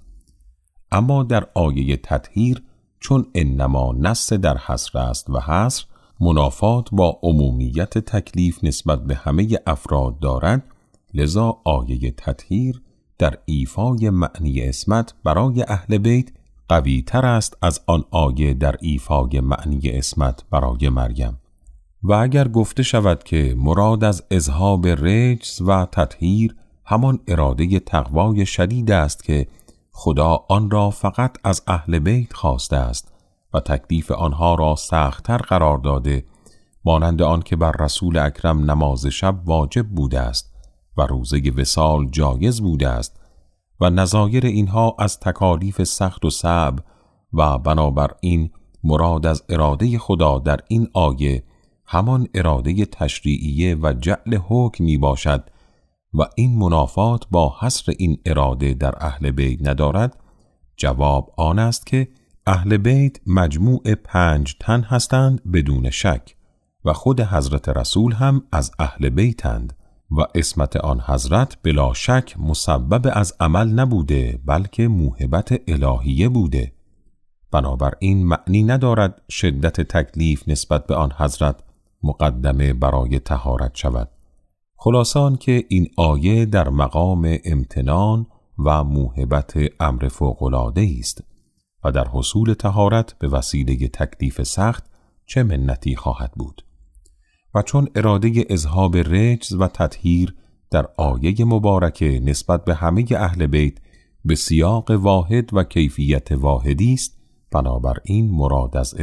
اما در آیه تطهیر چون انما نص در حصر است و حصر منافات با عمومیت تکلیف نسبت به همه افراد دارد، لذا آیه تطهیر در ایفای معنی عصمت برای اهل بیت قوی تر است از آن آیه در ایفای معنی عصمت برای مریم. و اگر گفته شود که مراد از اذهاب رجس و تطهیر همان اراده تقوای شدید است که خدا آن را فقط از اهل بیت خواسته است و تکلیف آنها را سخت‌تر قرار داده، مانند آن که بر رسول اکرم نماز شب واجب بوده است و روزه وصال جایز بوده است و نظایر اینها از تکالیف سخت و صعب و بنابراین مراد از اراده خدا در این آیه همان اراده تشریعیه و جعل حکم می باشد و این منافات با حصر این اراده در اهل بیت ندارد، جواب آن است که اهل بیت مجموع 5 تن هستند بدون شک و خود حضرت رسول هم از اهل بیتند و عصمت آن حضرت بلا شک مسبب از عمل نبوده بلکه موهبت الهیه بوده. بنابراین معنی ندارد شدت تکلیف نسبت به آن حضرت مقدمه برای طهارت شود. خلاصان که این آیه در مقام امتنان و موهبت امر فوق‌العاده است و در حصول طهارت به وسیله تکلیف سخت چه منتی خواهد بود. و چون اراده اذهاب رجز و تطهیر در آیه مبارکه نسبت به همه اهل بیت به سیاق واحد و کیفیت واحدی است، بنابراین مراد از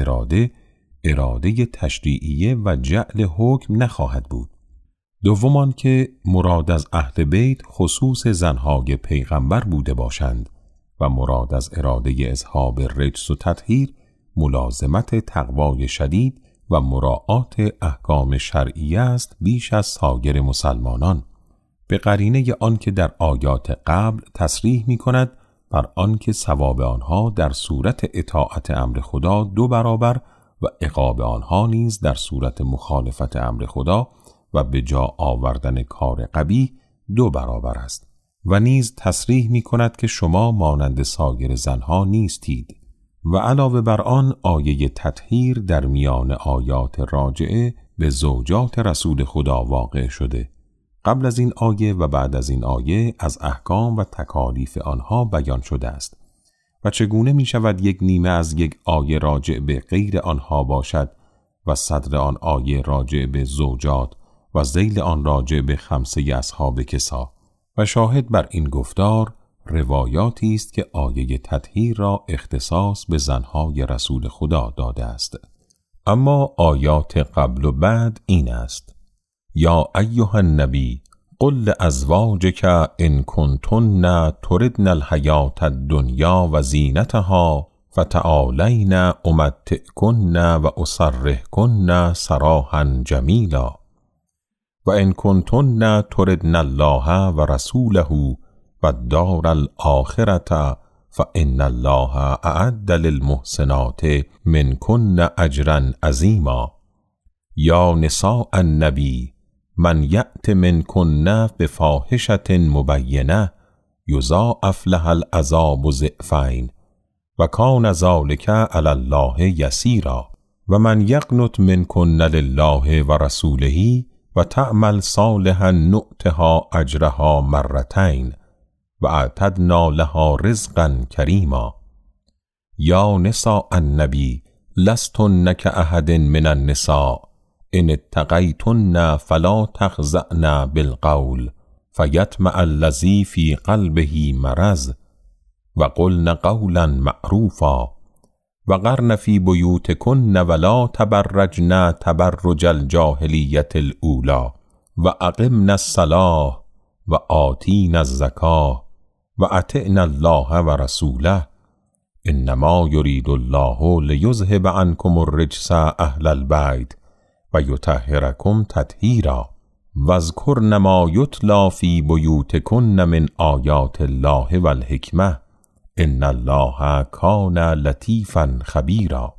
اراده تشریعیه و جعل حکم نخواهد بود. دومان که مراد از اهل بیت خصوص زنهای پیغمبر بوده باشند و مراد از اراده اذهاب رجز و تطهیر ملازمت تقوای شدید و مراعات احکام شرعیه است بیش از سایر مسلمانان، به قرینه آن که در آیات قبل تصریح می کند بر آن که ثواب آنها در صورت اطاعت امر خدا 2 برابر و عقاب آنها نیز در صورت مخالفت امر خدا و به جا آوردن کار قبیح 2 برابر است و نیز تصریح می کند که شما مانند سایر زنها نیستید و علاوه بر آن آیه تطهیر در میان آیات راجعه به زوجات رسول خدا واقع شده. قبل از این آیه و بعد از این آیه از احکام و تکالیف آنها بیان شده است و چگونه می شود یک نیمه از یک آیه راجع به غیر آنها باشد و صدر آن آیه راجع به زوجات و ذیل آن راجع به 5 اصحاب کسا. و شاهد بر این گفتار روایاتی است که آیه تطهیر را اختصاص به زنهای رسول خدا داده است. اما آیات قبل و بعد این است: یا ایها النبی قل لازواجک ان کنتن تردن الحیاة الدنیا و زینتها فتعالین امتعکن و اسرحکن سراحا جمیلا و ان کنتن تردن الله و رسوله و الدار الآخرة فإن الله اعد للمحسنات منکن اجرا عظیما یا نساء النبی من یأت منکن بفاحشة مبینة یضاعف لها العذاب ضعفین و کان ذلک علی الله یسیرا و من یقنت منکن لله و رسوله و تعمل صالحا نؤتها اجرها مرتین و اعتدنا لها رزقا کریما یا نساء النبی لستن کأحد من النساء ان اتقیتن فلا تخضعن بالقول فیطمع الذی فی قلبه مرض و قلن قولا معروفا و قرن فی بیوتکن ولا تبرجن تبرج الجاهلیة الاولی و اقمن الصلاة و آتین الزکاة و اطعن الله و رسوله انما یرید الله لیذهب عنکم الرجس اهل البیت و یطهرکم تطهیرا واذکرن ما یتلی فی بیوتکن من آیات الله و الحکمة ان الله کان لطیفا خبیرا.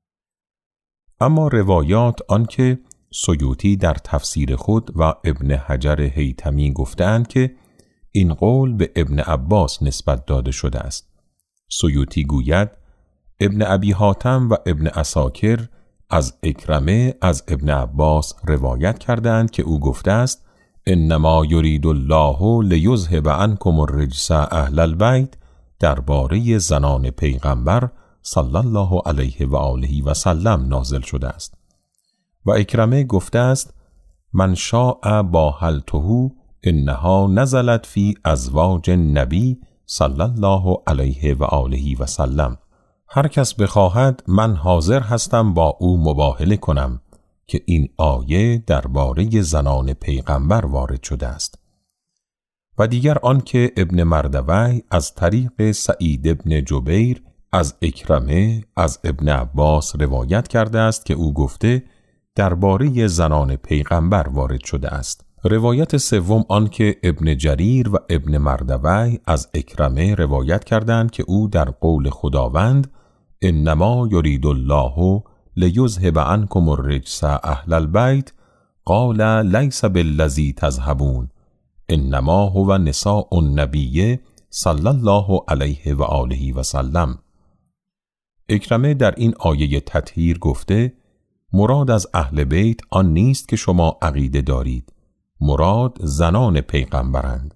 اما روایات آنکه سیوطی در تفسیر خود و ابن حجر هیثمی گفتند که این قول به ابن عباس نسبت داده شده است. سیوطی گوید ابن ابی حاتم و ابن عساکر از اکرمه از ابن عباس روایت کردند که او گفته است انما یرید الله لیذهب عنکم الرجس اهل البیت درباره زنان پیغمبر صلی الله علیه و آله و سلم نازل شده است. و اکرمه گفته است من شاء باحلته انها نزلت فی ازواج النبی صلی الله علیه و آله و سلم. هر کس بخواهد من حاضر هستم با او مباهله کنم که این آیه درباره زنان پیغمبر وارد شده است. و دیگر آن که ابن مردوی از طریق سعید ابن جبیر از اکرمه از ابن عباس روایت کرده است که او گفته درباره زنان پیغمبر وارد شده است. روایت سوم آن که ابن جریر و ابن مردوی از اکرمه روایت کردند که او در قول خداوند انما یرید الله لیذهب عنکم الرجس اهل البیت قال لیس بالذی تذهبون انما هو نساء النبی صلی الله علیه و آله و سلم. اکرمه در این آیه تطهیر گفته مراد از اهل بیت آن نیست که شما عقیده دارید، مراد زنان پیغمبرند.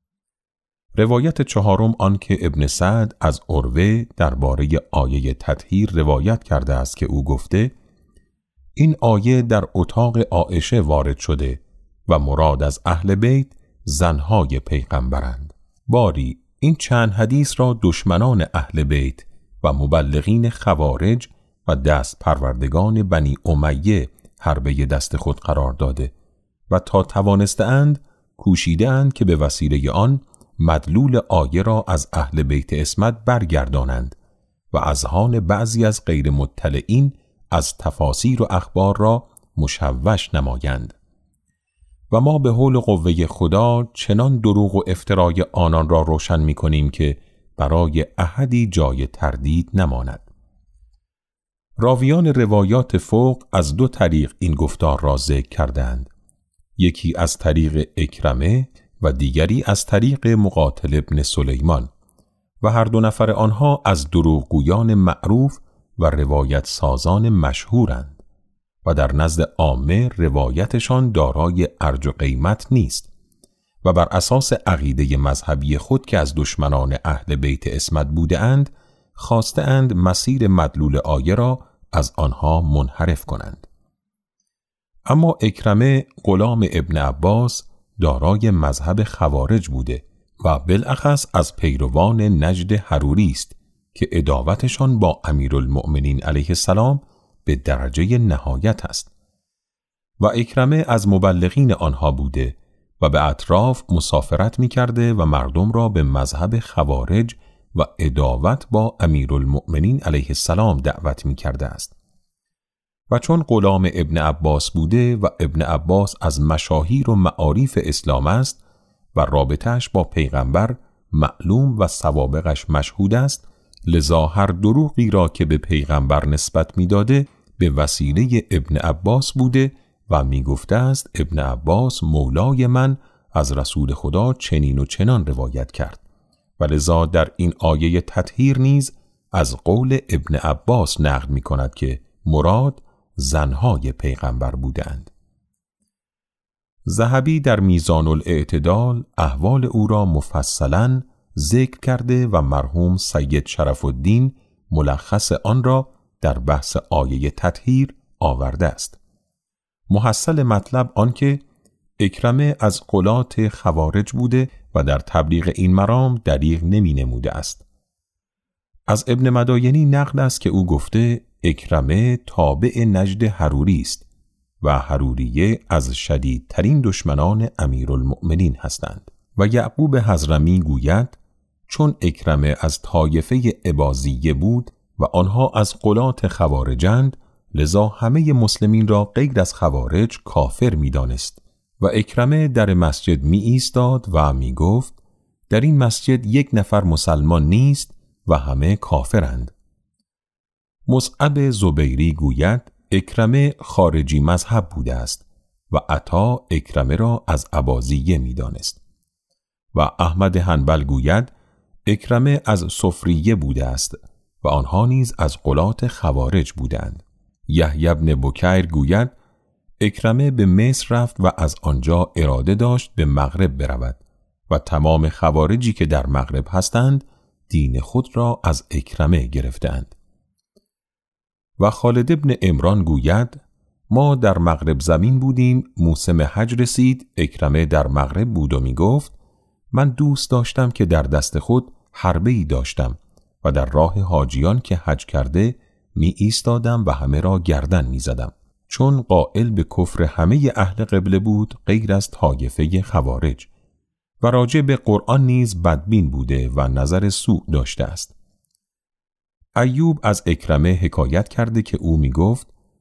روایت چهارم آن که ابن سعد از عروه درباره آیه تطهیر روایت کرده است که او گفته این آیه در اتاق عایشه وارد شده و مراد از اهل بیت زنهای پیغمبرند. باری این چند حدیث را دشمنان اهل بیت و مبلغین خوارج و دست پروردگان بنی امیه حربه دست خود قرار داده و تا توانسته‌اند کوشیده‌اند که به وسیله آن مدلول آیه را از اهل بیت عصمت برگردانند و اذهان بعضی از غیر مطلعین از تفاسیر و اخبار را مشوش نمایند. و ما به حول قوه خدا چنان دروغ و افترای آنان را روشن می کنیم که برای احدی جای تردید نماند. راویان روایات فوق از دو طریق این گفتار را ذکر کردند، یکی از طریق اکرمه و دیگری از طریق مقاتل ابن سلیمان و هر دو نفر آنها از دروغگویان معروف و روایت سازان مشهورند و در نزد عامه روایتشان دارای ارج و قیمت نیست و بر اساس عقیده مذهبی خود که از دشمنان اهل بیت عصمت بوده اند خواسته اند مسیر مدلول آیه را از آنها منحرف کنند. اما اکرمه غلام ابن عباس دارای مذهب خوارج بوده و بالاخص از پیروان نجد حروری است که عداوتشان با امیرالمؤمنین علیه السلام به درجه نهایت است و اکرمه از مبلغین آنها بوده و به اطراف مسافرت می کرده و مردم را به مذهب خوارج و عداوت با امیرالمؤمنین علیه السلام دعوت می کرده است. و چون غلام ابن عباس بوده و ابن عباس از مشاهیر و معاریف اسلام است و رابطه‌اش با پیغمبر معلوم و سوابقش مشهود است، لذا هر دروغی را که به پیغمبر نسبت می‌داده به وسیله ابن عباس بوده و می‌گفته است ابن عباس مولای من از رسول خدا چنین و چنان روایت کرد و لذا در این آیه تطهیر نیز از قول ابن عباس نقل می‌کند که مراد زنهای پیغمبر بودند. ذهبی در میزان الاعتدال احوال او را مفصلاً ذکر کرده و مرحوم سید شرف الدین ملخص آن را در بحث آیه تطهیر آورده است. محصل مطلب آن که اکرمه از غلات خوارج بوده و در تبلیغ این مرام دریغ نمی نموده است. از ابن مداینی نقل است که او گفته اکرمه تابع نجد حروری است و حروریه از شدیدترین دشمنان امیرالمؤمنین هستند. و یعقوب حضرمی گوید چون اکرمه از طایفه اباضیه بود و آنها از غلات خوارجند، لذا همه مسلمین را غیر از خوارج کافر می دانست و اکرمه در مسجد می ایستاد و می گفت در این مسجد یک نفر مسلمان نیست و همه کافرند. مصعب زبیری گوید اکرمه خارجی مذهب بوده است و عطا اکرمه را از اباضیه می دانست. و احمد حنبل گوید اکرمه از صفریه بوده است و آنها نیز از غلات خوارج بودند. یحیی بن بکیر گوید اکرمه به مصر رفت و از آنجا اراده داشت به مغرب برود و تمام خوارجی که در مغرب هستند دین خود را از اکرمه گرفتند. و خالد ابن عمران گوید ما در مغرب زمین بودیم، موسم حج رسید، اکرمه در مغرب بود و می گفت من دوست داشتم که در دست خود حربه‌ای داشتم و در راه حاجیان که حج کرده می ایستادم و همه را گردن می زدم، چون قائل به کفر همه اهل قبله بود غیر از طایفه خوارج و راجع به قرآن نیز بدبین بوده و نظر سوء داشته است. ایوب از اکرمه حکایت کرده که او می گفت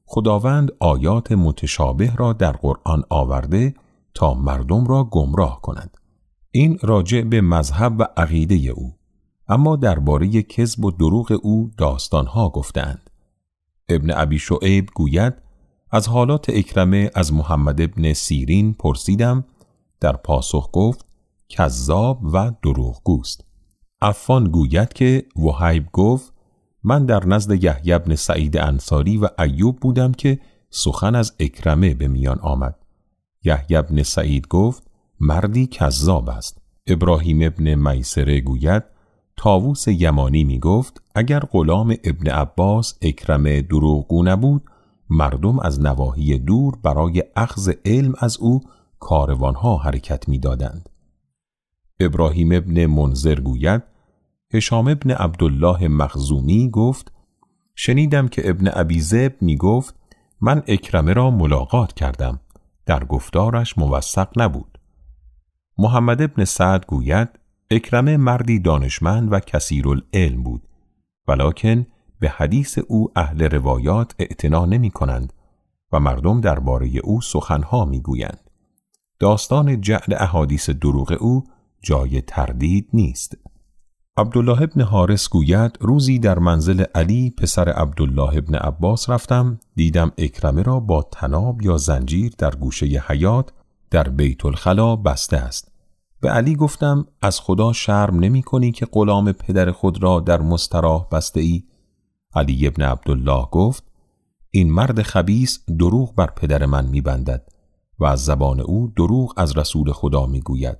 خداوند آیات متشابه را در قرآن آورده تا مردم را گمراه کند. این راجع به مذهب و عقیده او، اما درباره کذب و دروغ او داستانها گفتند. ابن ابی شعیب گوید از حالات اکرمه از محمد ابن سیرین پرسیدم، در پاسخ گفت کذاب و دروغگوست. عفان گوید که وهیب گفت من در نزد یحیی بن سعید انصاری و ایوب بودم که سخن از اکرمه به میان آمد. یحیی بن سعید گفت مردی کذاب است. ابراهیم ابن میسره گوید طاووس یمانی می گفت اگر غلام ابن عباس اکرمه دروغگو نبود، مردم از نواحی دور برای اخذ علم از او کاروانها حرکت می دادند. ابراهیم ابن منذر گوید هشام ابن عبدالله مخزومی گفت شنیدم که ابن ابی ذئب می گفت من اکرمه را ملاقات کردم، در گفتارش موثق نبود. محمد ابن سعد گوید اکرمه مردی دانشمند و کثیرالعلم بود، ولکن به حدیث او اهل روایات اعتنا نمی کنند و مردم درباره او سخنها می گویند. داستان جعل احادیث دروغ او جای تردید نیست. عبدالله ابن حارث گوید روزی در منزل علی پسر عبدالله ابن عباس رفتم، دیدم اکرمه را با طناب یا زنجیر در گوشه حیاط در بیت الخلا بسته است. به علی گفتم از خدا شرم نمی کنی که غلام پدر خود را در مستراح بسته ای؟ علی ابن عبدالله گفت این مرد خبیث دروغ بر پدر من می بندد و از زبان او دروغ از رسول خدا می گوید.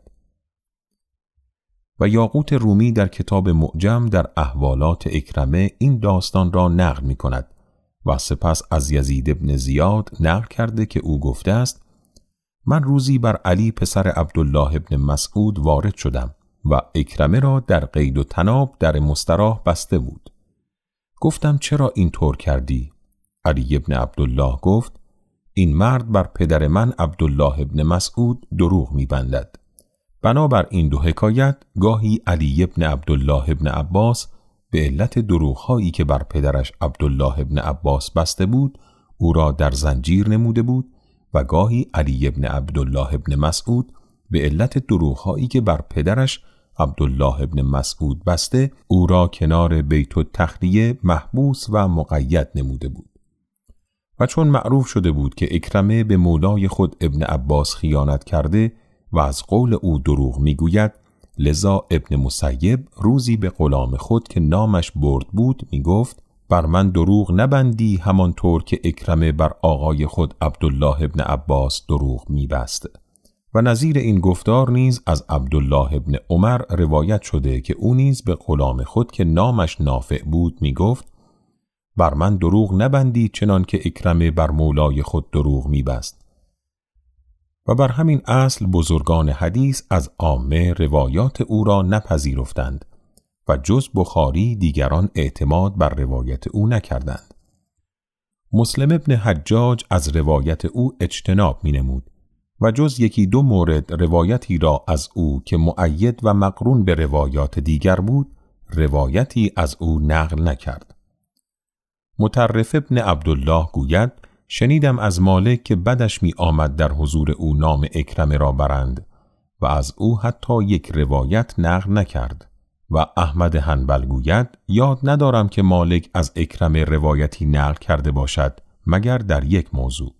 و یاقوت رومی در کتاب معجم در احوالات اکرمه این داستان را نقل می کند و سپس از یزید ابن زیاد نقل کرده که او گفته است من روزی بر علی پسر عبدالله ابن مسعود وارد شدم و اکرمه را در قید و طناب در مستراح بسته بود. گفتم چرا این طور کردی؟ علی ابن عبدالله گفت این مرد بر پدر من عبدالله ابن مسعود دروغ می بندد. بنابر این دو حکایت گاهی علی ابن عبدالله ابن عباس به علت دروغ‌هایی که بر پدرش عبدالله ابن عباس بسته بود او را در زنجیر نموده بود و گاهی علی ابن عبدالله ابن مسعود به علت دروغ‌هایی که بر پدرش عبدالله ابن مسعود بسته او را کنار بیت التخلیه محبوس و مقید نموده بود. و چون معروف شده بود که اکرمه به مولای خود ابن عباس خیانت کرده و از قول او دروغ میگوید، لذا ابن مسیب روزی به غلام خود که نامش برد بود میگفت بر من دروغ نبندی همانطور که اکرمه بر آقای خود عبدالله ابن عباس دروغ میبست. و نظیر این گفتار نیز از عبدالله ابن عمر روایت شده که او نیز به غلام خود که نامش نافع بود میگفت بر من دروغ نبندی چنان که اکرمه بر مولای خود دروغ میبست. و بر همین اصل بزرگان حدیث از عامه روایات او را نپذیرفتند و جز بخاری دیگران اعتماد بر روایت او نکردند. مسلم ابن حجاج از روایت او اجتناب می نمود و جز یکی دو مورد روایتی را از او که مؤید و مقرون به روایات دیگر بود روایتی از او نقل نکرد. مطرف ابن عبدالله گوید شنیدم از مالک که بدش می آمد در حضور او نام اکرمه را برند و از او حتی یک روایت نقل نکرد. و احمد حنبل گوید یاد ندارم که مالک از اکرمه روایتی نقل کرده باشد مگر در یک موضوع.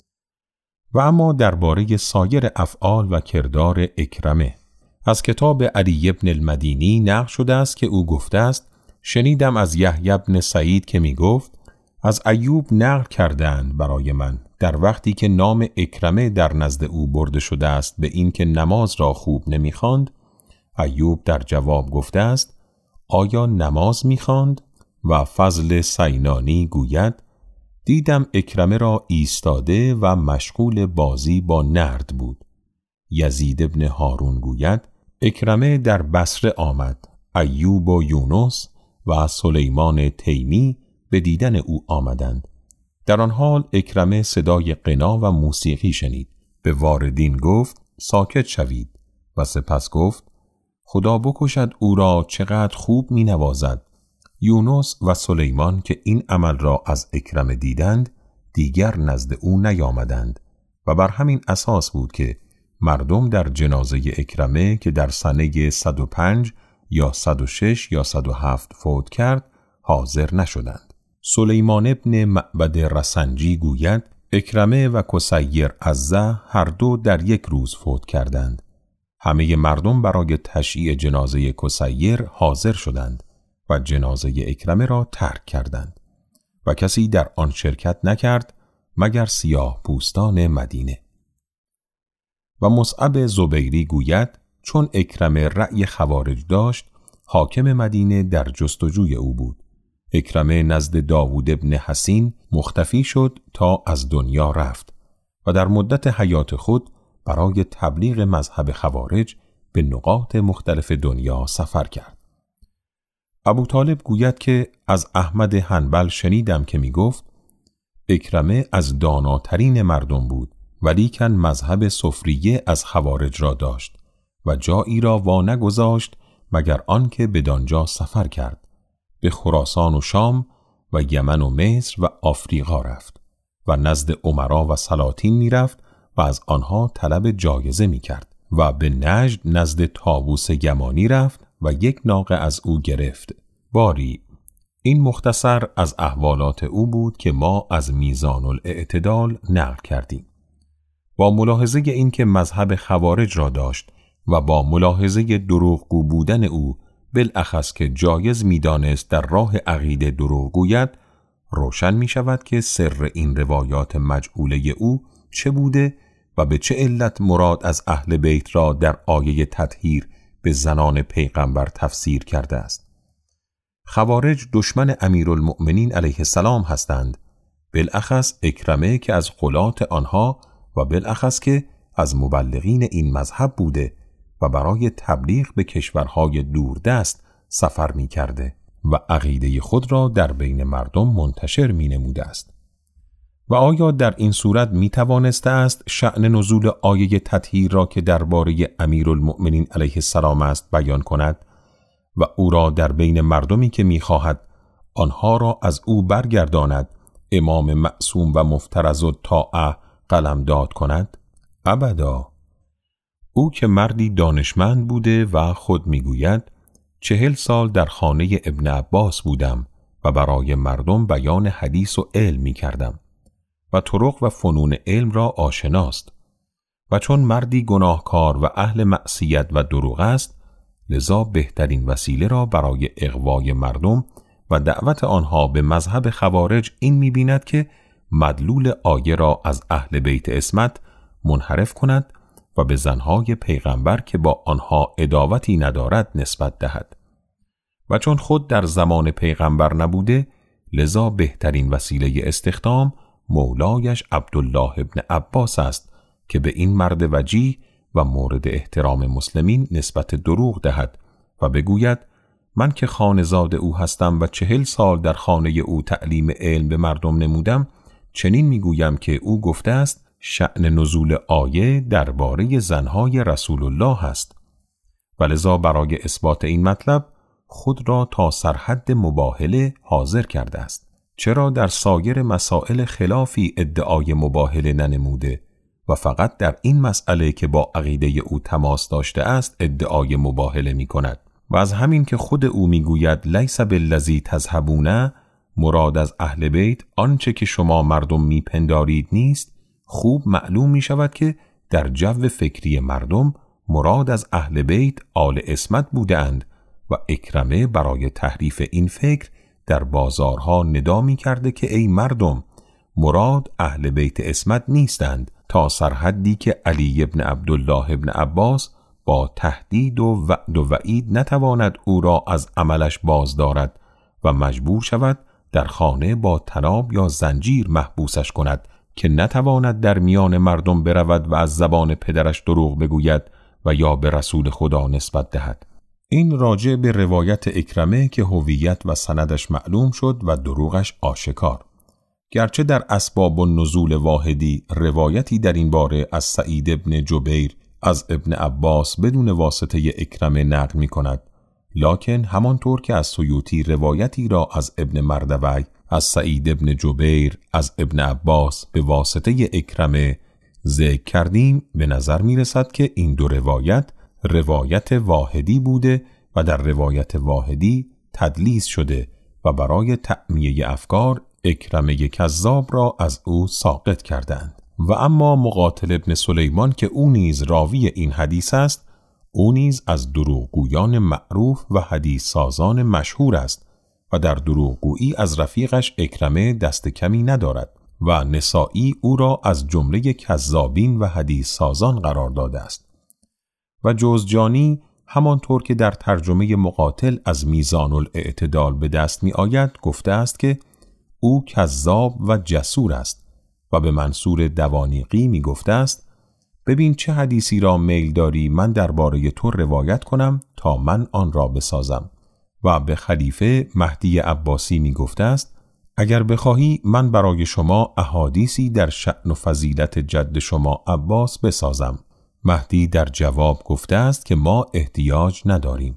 و اما درباره سایر افعال و کردار اکرمه از کتاب علی ابن المدینی نقل شده است که او گفته است شنیدم از یحیی بن سعید که می گفت از ایوب نقل کردند برای من در وقتی که نام اکرمه در نزد او برده شده است به این که نماز را خوب نمی خواند. ایوب در جواب گفته است آیا نماز می خواند؟ و فضل سینانی گوید دیدم اکرمه را ایستاده و مشغول بازی با نرد بود. یزید ابن هارون گوید اکرمه در بصره آمد، ایوب و یونس و سلیمان تیمی به دیدن او آمدند. در آن حال اکرمه صدای غنا و موسیقی شنید. به واردین گفت ساکت شوید و سپس گفت خدا بکشد او را چقدر خوب می نوازد. یونس و سلیمان که این عمل را از اکرمه دیدند دیگر نزد او نیامدند و بر همین اساس بود که مردم در جنازه اکرمه که در سنه 105 یا 106 یا 107 فوت کرد حاضر نشدند. سلیمان ابن معبد رسنجی گوید اکرمه و کسیر عزه هر دو در یک روز فوت کردند. همه مردم برای تشییع جنازه کسیر حاضر شدند و جنازه اکرمه را ترک کردند و کسی در آن شرکت نکرد مگر سیاه پوستان مدینه. و مصعب زبیری گوید چون اکرمه رأی خوارج داشت حاکم مدینه در جستجوی او بود. اکرمه نزد داوود ابن حسین مختفی شد تا از دنیا رفت و در مدت حیات خود برای تبلیغ مذهب خوارج به نقاط مختلف دنیا سفر کرد. ابو طالب گوید که از احمد حنبل شنیدم که می گفت اکرمه از داناترین مردم بود ولیکن مذهب سفریه از خوارج را داشت و جایی را وانگذاشت مگر آنکه بدانجا سفر کرد. به خراسان و شام و یمن و مصر و آفریقا رفت و نزد امرا و سلاطین می رفت و از آنها طلب جایزه می کرد و به نجد نزد طاووس یمانی رفت و یک ناقه از او گرفت. باری این مختصر از احوالات او بود که ما از میزان الاعتدال نقل کردیم. با ملاحظه این که مذهب خوارج را داشت و با ملاحظه دروغگو بودن او بالاخص که جایز می‌دانست در راه عقیده دروغ گوید، روشن می شود که سر این روایات مجهوله او چه بوده و به چه علت مراد از اهل بیت را در آیه تطهیر به زنان پیغمبر تفسیر کرده است. خوارج دشمن امیرالمؤمنین علیه السلام هستند، بالاخص اکرمه که از غلات آنها و بالاخص که از مبلغین این مذهب بوده و برای تبلیغ به کشورهای دوردست سفر می کرده و عقیده خود را در بین مردم منتشر می نموده است. و آیا در این صورت می توانسته است شأن نزول آیه تطهیر را که درباره امیرالمؤمنین علیه السلام است بیان کند و او را در بین مردمی که می خواهد آنها را از او برگرداند امام معصوم و مفترض الطاعه قلمداد کند؟ ابدا. او که مردی دانشمند بوده و خود می گوید 40 سال در خانه ابن عباس بودم و برای مردم بیان حدیث و علم می کردم و طرق و فنون علم را آشناست و چون مردی گناهکار و اهل معصیت و دروغ است لذا بهترین وسیله را برای اغوای مردم و دعوت آنها به مذهب خوارج این می بیند که مدلول آیه را از اهل بیت عصمت منحرف کند و به زنهای پیغمبر که با آنها عداوتی ندارد نسبت دهد و چون خود در زمان پیغمبر نبوده لذا بهترین وسیله استخدام مولایش عبدالله ابن عباس است که به این مرد وجیه و مورد احترام مسلمین نسبت دروغ دهد و بگوید من که خانزاد او هستم و 40 سال در خانه او تعلیم علم به مردم نمودم چنین میگویم که او گفته است شأن نزول آیه درباره زنهای رسول الله است و لذا برای اثبات این مطلب خود را تا سرحد مباهله حاضر کرده است. چرا در سایر مسائل خلافی ادعای مباهله ننموده و فقط در این مسئله که با عقیده او تماس داشته است ادعای مباهله می کند و از همین که خود او می گوید لیس بالذی تذهبون مراد از اهل بیت آنچه که شما مردم می پندارید نیست، خوب معلوم می شود که در جو فکری مردم مراد از اهل بیت آل عصمت بوده اند و اکرمه برای تحریف این فکر در بازارها ندا می کرده که ای مردم مراد اهل بیت عصمت نیستند تا سرحدی که علی ابن عبدالله ابن عباس با تهدید و وعد و وعید نتواند او را از عملش باز دارد و مجبور شود در خانه با طناب یا زنجیر محبوسش کند که نتواند در میان مردم برود و از زبان پدرش دروغ بگوید و یا به رسول خدا نسبت دهد. این راجع به روایت اکرمه که هویت و سندش معلوم شد و دروغش آشکار. گرچه در اسباب النزول واحدی روایتی در این باره از سعید ابن جبیر از ابن عباس بدون واسطه اکرمه نقل می کند، لکن همانطور که از سیوطی روایتی را از ابن مردوی از سعید ابن جبیر از ابن عباس به واسطه اکرمه ذکر کردیم، به نظر می رسد که این دو روایت واحدی بوده و در روایت واحدی تدلیس شده و برای تعمیه افکار اکرمه کذاب را از او ساقط کردند. و اما مقاتل ابن سلیمان که او نیز راوی این حدیث است، او نیز از دروغگویان معروف و حدیث سازان مشهور است و در دروغگویی از رفیقش اکرمه دست کمی ندارد و نسائی او را از جمله کذابین و حدیث سازان قرار داده است. و جوزجانی همانطور که در ترجمه مقاتل از میزان الاعتدال به دست می آید گفته است که او کذاب و جسور است و به منصور دوانیقی می گفته است ببین چه حدیثی را میل داری من درباره تو روایت کنم تا من آن را بسازم. و به خلیفه مهدی عباسی می گفته است اگر بخواهی من برای شما احادیثی در شأن و فضیلت جد شما عباس بسازم. مهدی در جواب گفته است که ما احتیاج نداریم.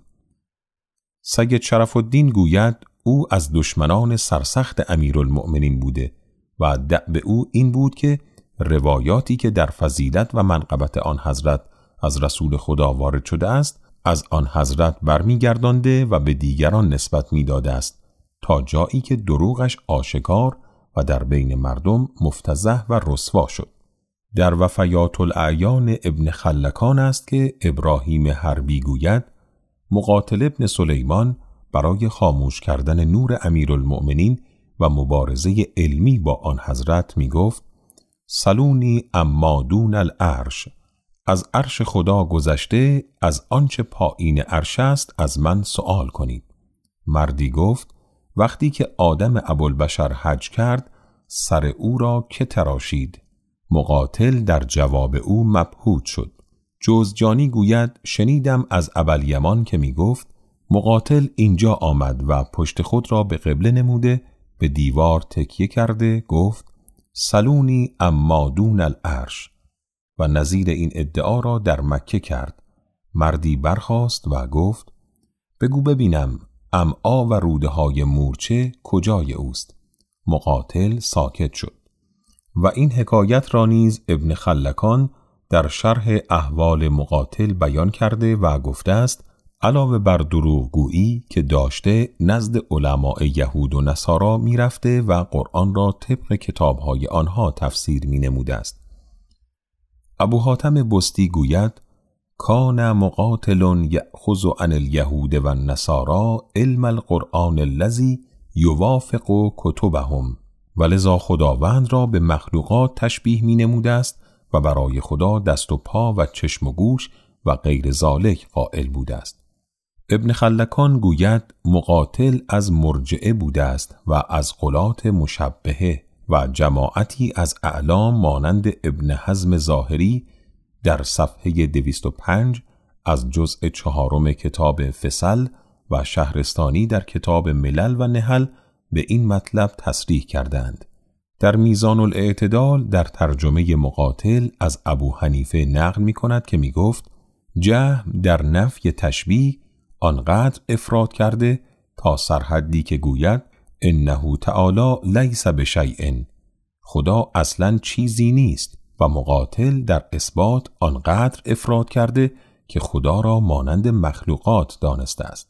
سید شرف الدین گوید او از دشمنان سرسخت امیرالمؤمنین بوده و دأب او این بود که روایاتی که در فضیلت و منقبت آن حضرت از رسول خدا وارد شده است از آن حضرت برمیگردانده و به دیگران نسبت میداده است تا جایی که دروغش آشکار و در بین مردم مفتضح و رسوا شد. در وفیات الاعیان ابن خلکان است که ابراهیم حربی گوید مقاتل ابن سلیمان برای خاموش کردن نور امیرالمؤمنین و مبارزه علمی با آن حضرت می گفت سلونی اما دون العرش، از عرش خدا گذشته از آنچه پایین عرش است از من سؤال کنید. مردی گفت وقتی که آدم ابوالبشر حج کرد سر او را که تراشید؟ مقاتل در جواب او مبهوت شد. جوزجانی گوید شنیدم از ابوالیمان که می گفت مقاتل اینجا آمد و پشت خود را به قبله نموده به دیوار تکیه کرده گفت سلونی اما دون العرش و نظیر این ادعا را در مکه کرد. مردی برخاست و گفت بگو ببینم امعا و روده های مورچه کجای اوست؟ مقاتل ساکت شد. و این حکایت را نیز ابن خلکان در شرح احوال مقاتل بیان کرده و گفته است علاوه بر دروغگویی که داشته نزد علماء یهود و نصارا می رفته و قرآن را طبق کتابهای آنها تفسیر می نموده است. ابو حاتم بستی گوید کان مقاتل یأخذ عن الیهود و النصارا علم القرآن الذی یوافق کتبهم، ولذا خداوند را به مخلوقات تشبیه می نموده است و برای خدا دست و پا و چشم و گوش و غیر ذالک قائل بوده است. ابن خلکان گوید مقاتل از مرجعه بوده است و از غلات مشبهه و جماعتی از اعلام مانند ابن حزم ظاهری در صفحه 205 از جزء 4 کتاب فصل و شهرستانی در کتاب ملل و نحل به این مطلب تصریح کردند. در میزان الاعتدال در ترجمه مقاتل از ابو حنیفه نقل می کند که می گفت جهم در نفی تشبیه آنقدر افراد کرده تا سرحدی که گوید انه تعالی لیس بشیء، خدا اصلا چیزی نیست، و مقاتل در اثبات آنقدر افراد کرده که خدا را مانند مخلوقات دانسته است.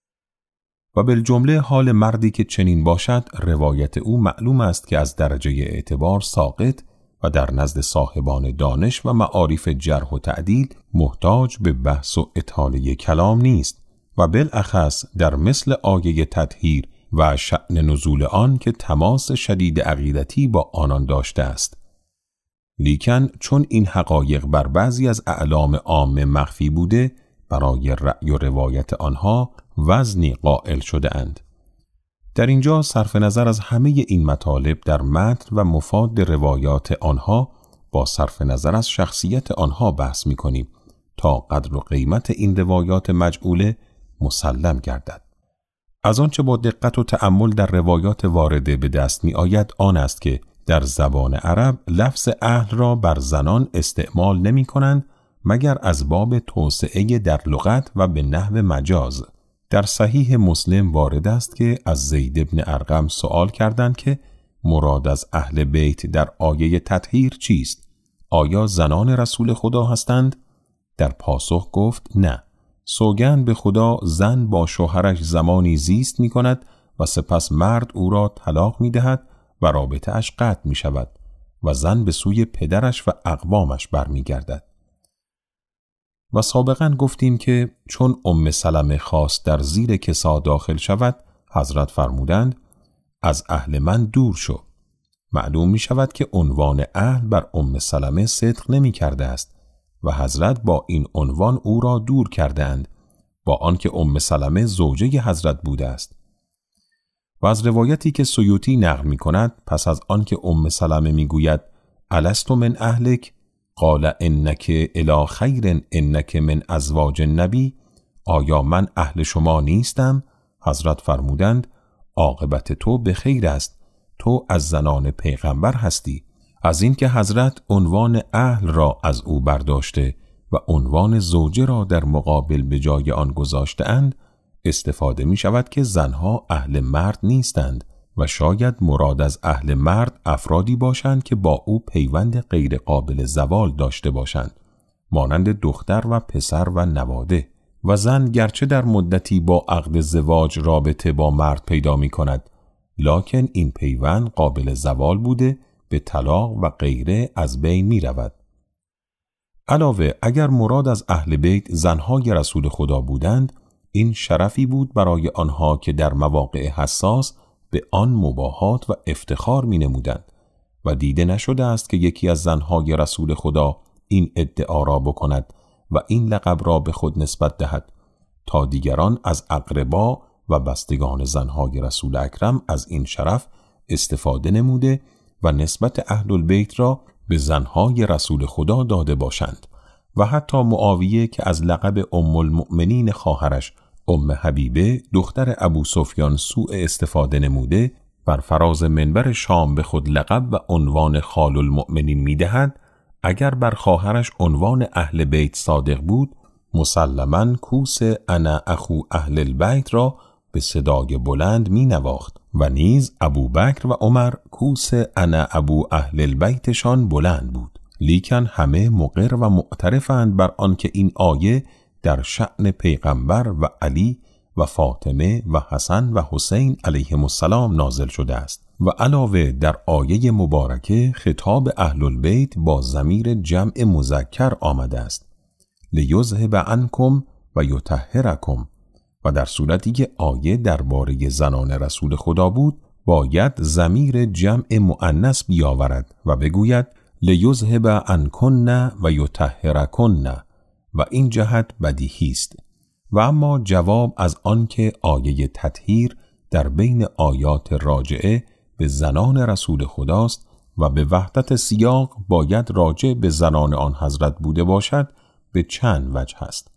و بالجمله حال مردی که چنین باشد روایت او معلوم است که از درجه اعتبار ساقط و در نزد صاحبان دانش و معارف جرح و تعدیل محتاج به بحث و اطاله کلام نیست و بالاخص در مثل آیه تطهیر و شأن نزول آن که تماس شدید عقیدتی با آنان داشته است. لیکن چون این حقایق بر بعضی از اعلام عام مخفی بوده برای رأی و روایت آنها وزنی قائل شده اند. در اینجا صرف نظر از همه این مطالب در متن و مفاد روایات آنها با صرف نظر از شخصیت آنها بحث می کنیم تا قدر و قیمت این روایات مجعوله مسلم گردد. از آنچه با دقت و تأمل در روایات وارده به دست می آید آن است که در زبان عرب لفظ اهل را بر زنان استعمال نمی کنند مگر از باب توسعه در لغت و به نحو مجاز، در صحیح مسلم وارد است که از زید بن ارقم سوال کردند که مراد از اهل بیت در آیه تطهیر چیست؟ آیا زنان رسول خدا هستند؟ در پاسخ گفت نه. سوگند به خدا زن با شوهرش زمانی زیست می کند و سپس مرد او را طلاق می دهد و رابطه اش قطع می شود و زن به سوی پدرش و اقوامش برمی گردد. و سابقا گفتیم که چون سلمه خواست در زیر کسا داخل شود، حضرت فرمودند از اهل من دور شو. معلوم می شود که عنوان اهل بر سلمه صدق نمی کرده است و حضرت با این عنوان او را دور کردند، با آنکه سلمه زوجه حضرت بوده است. و از روایتی که سیوطی نقل می کند، پس از آنکه سلمه می گوید الست من اهلک قال انک الی خیر انک من ازواج النبی، آیا من اهل شما نیستم؟ حضرت فرمودند عاقبت تو به خیر است، تو از زنان پیغمبر هستی. از این که حضرت عنوان اهل را از او برداشته و عنوان زوجه را در مقابل به جای آن گذاشته اند، استفاده می شود که زنها اهل مرد نیستند و شاید مراد از اهل مرد افرادی باشند که با او پیوند غیر قابل زوال داشته باشند، مانند دختر و پسر و نواده. و زن گرچه در مدتی با عقد زواج رابطه با مرد پیدا می کند، لکن این پیوند قابل زوال بوده به طلاق و غیره از بین می رود. علاوه اگر مراد از اهل بیت زنهای رسول خدا بودند، این شرفی بود برای آنها که در مواقع حساس به آن مباهات و افتخار می نمودند و دیده نشده است که یکی از زنهای رسول خدا این ادعا را بکند و این لقب را به خود نسبت دهد تا دیگران از اقربا و بستگان زنهای رسول اکرم از این شرف استفاده نموده و نسبت اهل البیت را به زنهای رسول خدا داده باشند. و حتی معاویه که از لقب المؤمنین خواهرش حبیبه دختر ابو سفیان سوء استفاده نموده، بر فراز منبر شام به خود لقب و عنوان خال المؤمنین میدهد، اگر بر خواهرش عنوان اهل بیت صادق بود، مسلماً کوس انا اخو اهل البیت را به صدای بلند می نواخت و نیز ابوبکر و عمر کوس انا ابو اهل البیتشان بلند بود. لیکن همه مقر و معترفند بر آنکه این آیه در شأن پیغمبر و علی و فاطمه و حسن و حسین علیهم السلام نازل شده است. و علاوه در آیه مبارکه خطاب اهل البیت با ضمیر جمع مذکر آمده است، لیذهب عنکم و یطهرکم، و در صورتی که آیه درباره زنان رسول خدا بود باید ضمیر جمع مؤنث بیاورد و بگوید لیذهب عنکن و یطهرکن، و این جهت بدیهی است. و اما جواب از آن که آیه تطهیر در بین آیات راجعه به زنان رسول خداست و به وحدت سیاق باید راجع به زنان آن حضرت بوده باشد به چند وجه است.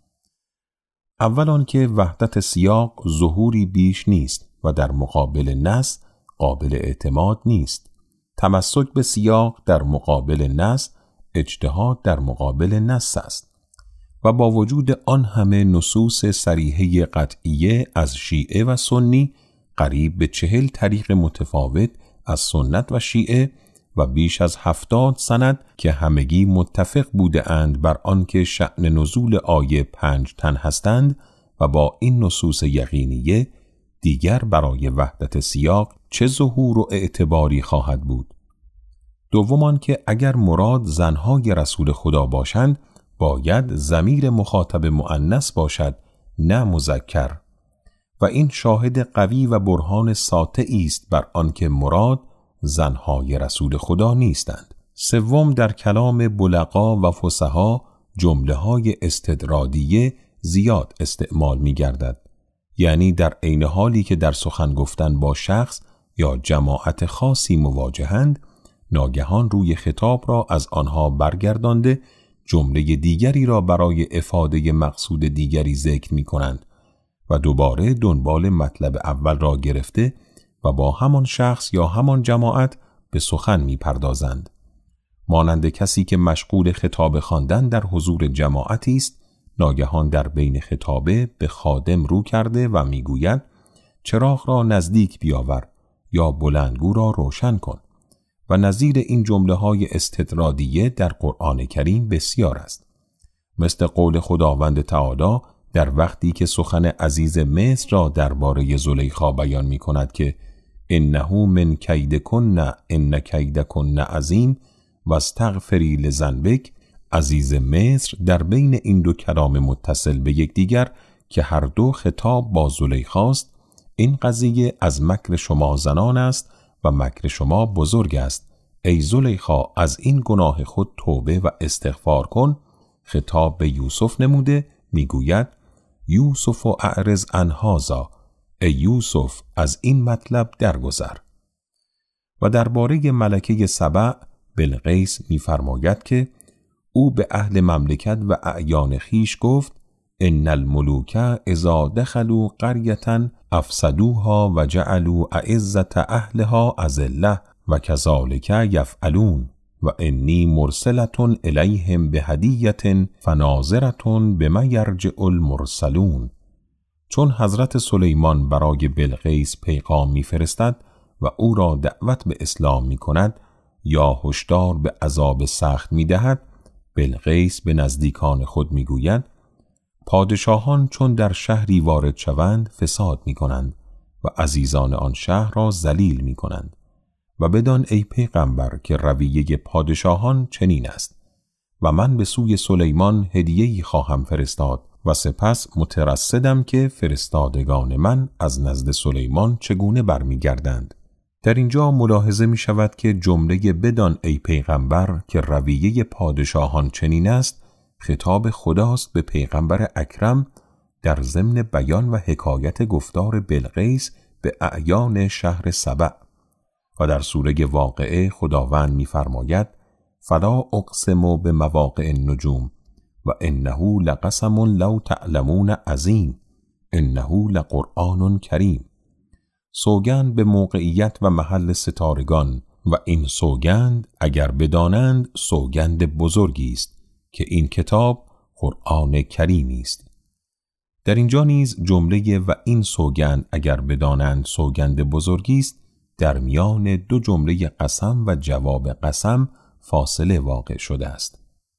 اول آن که وحدت سیاق ظهوری بیش نیست و در مقابل نص قابل اعتماد نیست. تمسک به سیاق در مقابل نص اجتهاد در مقابل نص است. و با وجود آن همه نصوص صریحه قطعیه از شیعه و سنی، قریب به 40 طریق متفاوت از سنت و شیعه و بیش از 70 سند که همگی متفق بوده اند بر آنکه شأن نزول آیه 5 تن هستند، و با این نصوص یقینیه دیگر برای وحدت سیاق چه ظهور و اعتباری خواهد بود. دومان که اگر مراد زنهای رسول خدا باشند باید ضمیر مخاطب مؤنث باشد نه مذکر، و این شاهد قوی و برهان ساطعی است بر آنکه مراد زنهای رسول خدا نیستند. سوم، در کلام بلغا و فصحا جمله های استدرادیه زیاد استعمال می گردد، یعنی در عین حالی که در سخن گفتن با شخص یا جماعت خاصی مواجهند، ناگهان روی خطاب را از آنها برگردانده جمله دیگری را برای افاده مقصود دیگری ذکر می کنند و دوباره دنبال مطلب اول را گرفته و با همان شخص یا همان جماعت به سخن می پردازند. مانند کسی که مشغول خطاب خواندن در حضور جماعتی است ناگهان در بین خطابه به خادم رو کرده و میگوید چراغ را نزدیک بیاور یا بلندگو را روشن کن. و نظیر این جمله های استطرادیه در قرآن کریم بسیار است. مثل قول خداوند تعالی در وقتی که سخن عزیز مصر را درباره زلیخا بیان می کند که انه من کیدکن ان کیدکن عظیم و استغفری لذنبک. عزیز مصر در بین این دو کلام متصل به یکدیگر که هر دو خطاب با زلیخاست، این قضیه از مکر شما زنان است و مکر شما بزرگ است. ای زلیخا از این گناه خود توبه و استغفار کن. خطاب به یوسف نموده میگوید یوسف اعرض عن هذا، ای یوسف از این مطلب درگذر. و درباره ملکه سبع بلقیس می‌فرماید که او به اهل مملکت و اعیان خیش گفت ان الملوک اذا دخلوا قریة افسدوها و جعلوا اعزة اهلها اذلة و کذالک یفعلون و انی مرسلة الیهم بهدیة فناظرة بما یرجع المرسلون. چون حضرت سلیمان برای بلقیس پیغام می‌فرستد و او را دعوت به اسلام می‌کند یا هشدار به عذاب سخت می‌دهد، بلقیس به نزدیکان خود می‌گوید پادشاهان چون در شهری وارد شوند فساد می‌کنند و عزیزان آن شهر را ذلیل می‌کنند و بدان ای پیغمبر که رویه پادشاهان چنین است و من به سوی سلیمان هدیه‌ای خواهم فرستاد و سپس مترصدم که فرستادگان من از نزد سلیمان چگونه برمیگردند. در اینجا ملاحظه می شود که جمله بدان ای پیغمبر که رویه پادشاهان چنین است خطاب خداست به پیغمبر اکرم در ضمن بیان و حکایت گفتار بلقیس به اعیان شهر سبع. و در سوره واقعه خداوند می فرماید فلا اقسم بمواقع النجوم و انه لقسم لو تعلمون عظیم انه لقرآن کریم. سوگند به موقعیت و محل ستارگان و این سوگند اگر بدانند سوگند بزرگی است که این کتاب قرآن کریمی است. در اینجا نیز جمله و این سوگند اگر بدانند سوگند بزرگی است در میان دو جمله قسم و جواب قسم فاصله واقع شده است.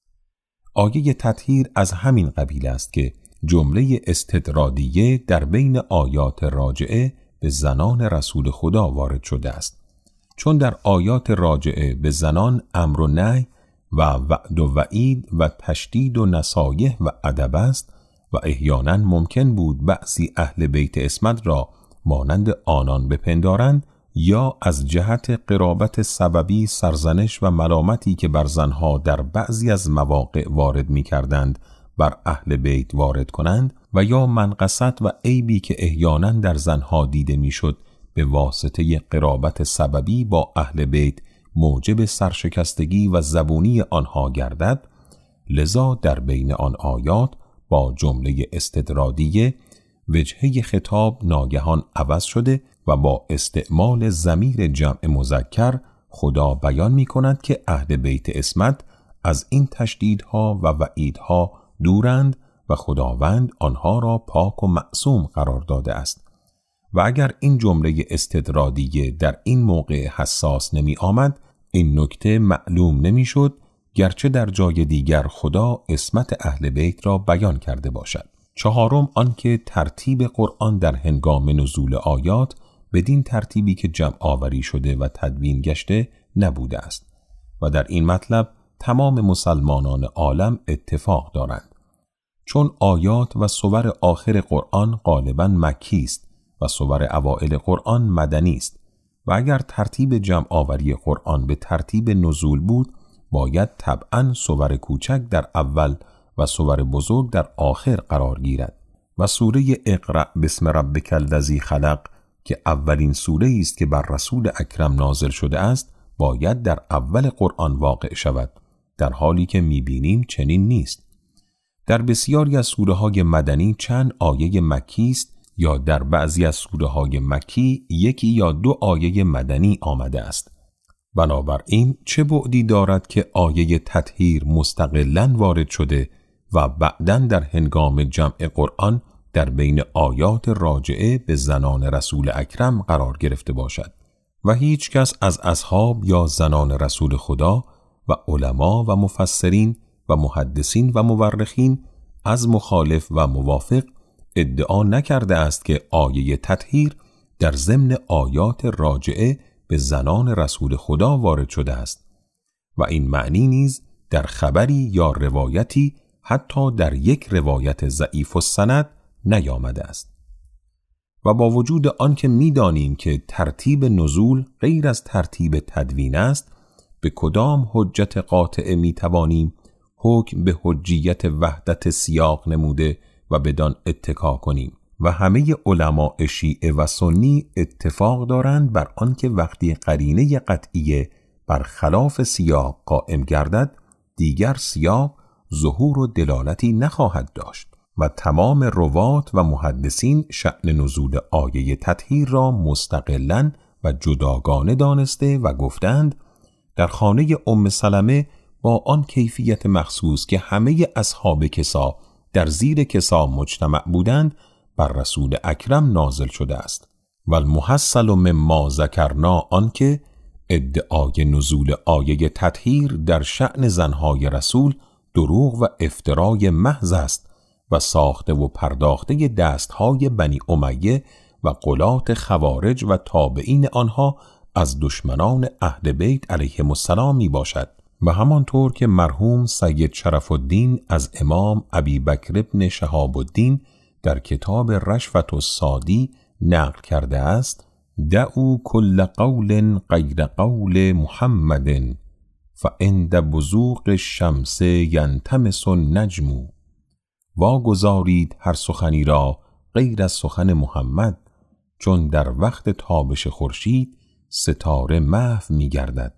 آیه تطهیر از همین قبیل است که جمله استدرادیه در بین آیات راجعه به زنان رسول خدا وارد شده است، چون در آیات راجعه به زنان امر و نهی و وعد و وعید و تشدید و نصایح و ادب است و احیانا ممکن بود بعضی اهل بیت عصمت را مانند آنان بپندارند یا از جهت قرابت سببی سرزنش و ملامتی که بر زنها در بعضی از مواقع وارد می کردند بر اهل بیت وارد کنند و یا منقصت و عیبی که احیانا در زنها دیده می شد به واسطه قرابت سببی با اهل بیت موجب سرشکستگی و زبونی آنها گردد. لذا در بین آن آیات با جمله استدرادیه وجهه خطاب ناگهان عوض شده و با استعمال ضمیر جمع مذکر خدا بیان می کند که اهل بیت عصمت از این تشدیدها و وعیدها دورند و خداوند آنها را پاک و معصوم قرار داده است. و اگر این جمله استدرادیه در این موقع حساس نمی آمد این نکته معلوم نمی شد، گرچه در جای دیگر خدا عصمت اهل بیت را بیان کرده باشد. چهارم آنکه ترتیب قرآن در هنگام نزول آیات بدین ترتیبی که جمع آوری شده و تدوین گشته نبوده است و در این مطلب تمام مسلمانان عالم اتفاق دارند، چون آیات و سور آخر قرآن غالباً مکی است و سور اوائل قرآن مدنی است و اگر ترتیب جمع آوری قرآن به ترتیب نزول بود باید طبعاً سور کوچک در اول و سور بزرگ در آخر قرار گیرد و سوره اقرأ بسم ربک الذی خلق که اولین سوره است که بر رسول اکرم نازل شده است باید در اول قرآن واقع شود، در حالی که می‌بینیم چنین نیست. در بسیاری از سوره‌های مدنی چند آیه مکی است یا در بعضی از سوره‌های مکی یکی یا دو آیه مدنی آمده است. بنابراین چه بعدی دارد که آیه تطهیر مستقلاً وارد شده و بعداً در هنگام جمع قرآن در بین آیات راجعه به زنان رسول اکرم قرار گرفته باشد و هیچ کس از اصحاب یا زنان رسول خدا و علما و مفسرین و محدثین و مورخین از مخالف و موافق ادعا نکرده است که آیه تطهیر در ضمن آیات راجعه به زنان رسول خدا وارد شده است و این معنی نیز در خبری یا روایتی حتی در یک روایت ضعیف السند نیامده است. و با وجود آنکه می‌دانیم که ترتیب نزول غیر از ترتیب تدوین است، به کدام حجت قاطعه می‌توانیم حکم به حجیت وحدت سیاق نموده و بدان اتکا کنیم؟ و همه علماء شیعه و سنی اتفاق دارند بر آنکه وقتی قرینه قطعیه بر خلاف سیاق قائم گردد، دیگر سیاق ظهور و دلالتی نخواهد داشت و تمام روات و محدثین شأن نزول آیه تطهیر را مستقلاً و جداگانه دانسته و گفتند در خانه ام سلمه با آن کیفیت مخصوص که همه اصحاب کسا در زیر کسا مجتمع بودند بر رسول اکرم نازل شده است. و المحصل مما ذکرنا آنکه ادعای نزول آیه تطهیر در شأن زنهای رسول دروغ و افترای محض است و ساخته و پرداخته دستهای بنی امیه و غلات خوارج و تابعین آنها از دشمنان اهل بیت علیهم السلام می باشد. و همانطور که مرحوم سید شرف الدین از امام ابی بکر ابن شهاب الدین در کتاب رشفة الصادی نقل کرده است: دعوا کل قول غیر قول محمد فعند بزوغ الشمس ینتمس النجم. واگذارید هر سخنی را غیر از سخن محمد، چون در وقت تابش خورشید ستاره محو می گردد.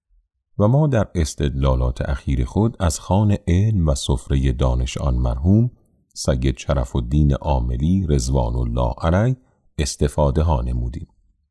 و ما در استدلالات اخیر خود از خوان علم و سفره دانش آن مرحوم سید شرف الدین عاملی رضوان الله علیه استفاده ها نمودیم.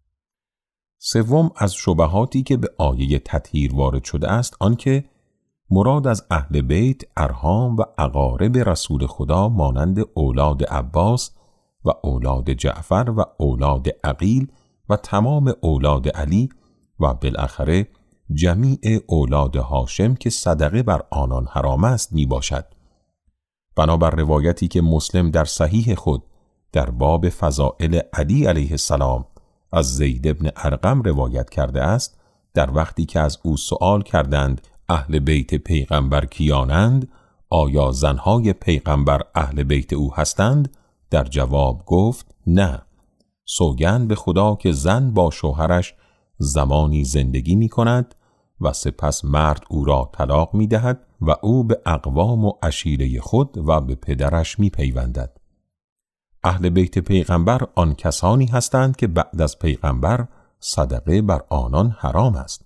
سوم از شبهاتی که به آیه تطهیر وارد شده است آنکه مراد از اهل بیت ارحام و اقارب رسول خدا مانند اولاد عباس و اولاد جعفر و اولاد عقیل و تمام اولاد علی و بالاخره جمیع اولاد هاشم که صدقه بر آنان حرام است می باشد. بنابر روایتی که مسلم در صحیح خود در باب فضائل علی علیه السلام از زید ابن ارقم روایت کرده است، در وقتی که از او سؤال کردند اهل بیت پیغمبر کیانند، آیا زنهای پیغمبر اهل بیت او هستند؟ در جواب گفت نه، سوگند به خدا که زن با شوهرش زمانی زندگی می کند و سپس مرد او را طلاق می دهد و او به اقوام و عشیره خود و به پدرش می پیوندد. اهل بیت پیغمبر آن کسانی هستند که بعد از پیغمبر صدقه بر آنان حرام است.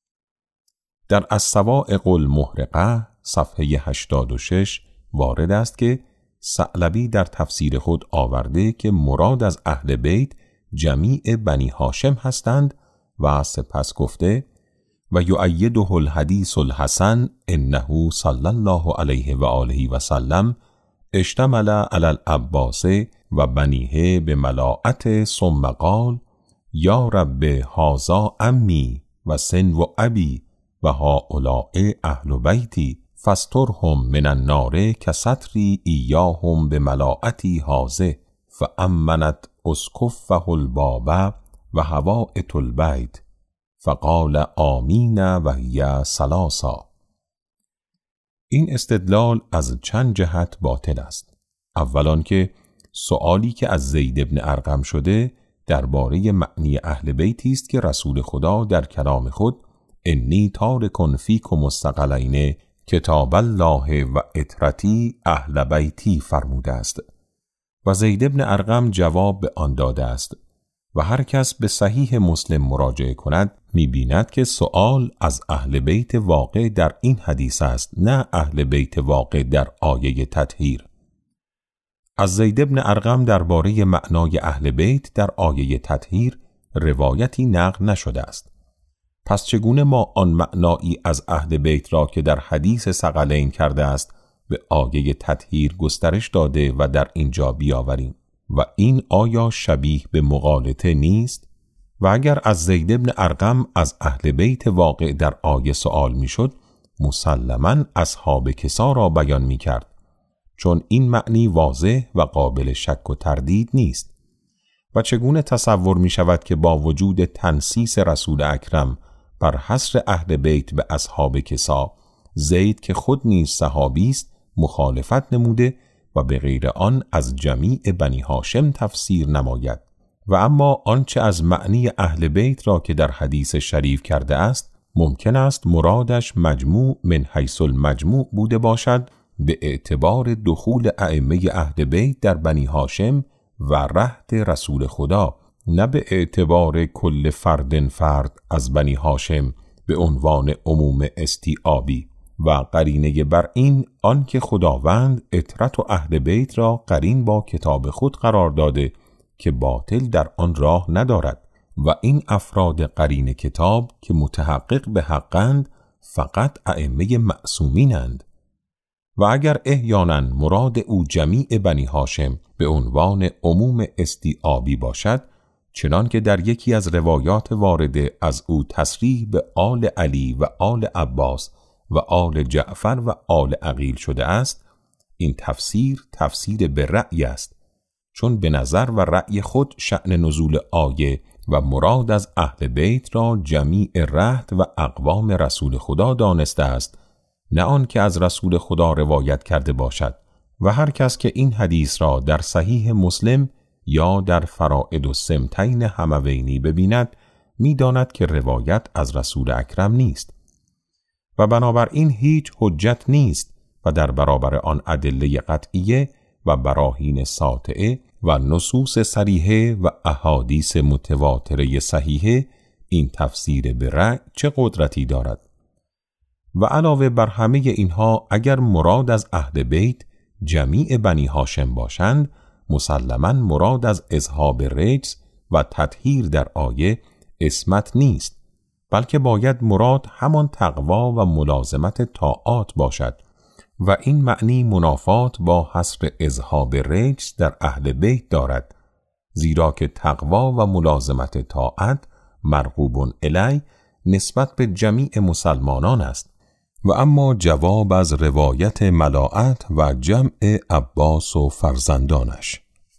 در الصواعق المحرقه صفحه 86 وارد است که ثعلبی در تفسیر خود آورده که مراد از اهل بیت جمیع بنی هاشم هستند و سپس گفته و یؤیده الحدیث الحسن انه صلی الله علیه و آله و سلم اشتمل علی العباس و بنیه به ملاعت ثم قال یا رب هذا امی و سن و ابی و هؤلاء اهل بیتی فاسترهم من النار کستری ایاهم به ملاعتی هازه فامنت اسکفه الباب و هوائت البیت فقال آمین و هی ثلاثا. این استدلال از چند جهت باطل است. اولان که سؤالی که از زید ابن ارقم شده درباره معنی اهل بیتی است که رسول خدا در کلام خود انی تارک فیکم الثقلین کتاب الله و اطرتی اهل بیتی فرموده است و زید ابن ارقم جواب به آن داده است و هر کس به صحیح مسلم مراجعه کند می‌بیند که سؤال از اهل بیت واقع در این حدیث است، نه اهل بیت واقع در آیه تطهیر. از زید ابن ارقم درباره معنای اهل بیت در آیه تطهیر روایتی نقل نشده است. پس چگونه ما آن معنایی از اهل بیت را که در حدیث ثقلین کرده است به آیه تطهیر گسترش داده و در اینجا بیاوریم. و این آیا شبیه به مغالطه نیست؟ و اگر از زید بن ارقم از اهل بیت واقع در آیه سؤال میشد، مسلماً اصحاب کسا را بیان می کرد، چون این معنی واضح و قابل شک و تردید نیست. و چگونه تصور می شود که با وجود تنصیص رسول اکرم بر حصر اهل بیت به اصحاب کسا، زید که خود نیز صحابی است مخالفت نموده و به غیر آن از جمیع بنی هاشم تفسیر نماید؟ و اما آنچه از معنی اهل بیت را که در حدیث شریف کرده است، ممکن است مرادش مجموع من حیث المجموع بوده باشد به اعتبار دخول ائمه اهل بیت در بنی هاشم و رهط رسول خدا، نه به اعتبار کل فرد از بنی هاشم به عنوان عموم استیعابی. و قرینه بر این آن که خداوند اطرت و اهل بیت را قرین با کتاب خود قرار داده که باطل در آن راه ندارد و این افراد قرین کتاب که متحقق به حقند فقط ائمه معصومینند. و اگر احیانا مراد او جمیع بنی هاشم به عنوان عموم استیعابی باشد، چنان که در یکی از روایات وارده از او تصریح به آل علی و آل عباس و آل جعفر و آل عقیل شده است، این تفسیر به رأی است، چون به نظر و رأی خود شأن نزول آیه و مراد از اهل بیت را جمیع رهط و اقوام رسول خدا دانسته است، نه آن که از رسول خدا روایت کرده باشد. و هر کس که این حدیث را در صحیح مسلم یا در فرائد السمتین هموینی ببیند، می‌داند که روایت از رسول اکرم نیست و بنابراین هیچ حجت نیست و در برابر آن ادله قطعیه و براهین ساطعه و نصوص صریحه و احادیث متواتره صحیحه این تفسیر به رأی چه قدرتی دارد؟ و علاوه بر همه اینها، اگر مراد از اهل بیت جمیع بنی هاشم باشند، مسلماً مراد از اذهاب رجس و تطهیر در آیه عصمت نیست، بلکه باید مراد همان تقوا و ملازمت طاعات باشد و این معنی منافات با حصر اذهاب رجس در اهل بیت دارد، زیرا که تقوا و ملازمت طاعت مرغوب الی نسبت به جمیع مسلمانان است. و اما جواب از روایت ملاءت و جمع عباس و فرزندانش،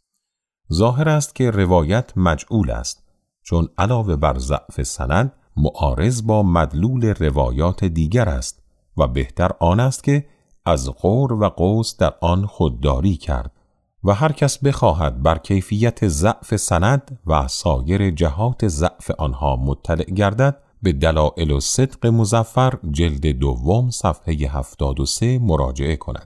ظاهر است که روایت مجعول است، چون علاوه بر ضعف سند معارض با مدلول روایات دیگر است و بهتر آن است که از غور و قوس در آن خودداری کرد و هر کس بخواهد بر کیفیت ضعف سند و سایر جهات ضعف آنها مطلع گردد، به دلائل الصدق مظفر جلد 2 صفحه 73 مراجعه کند.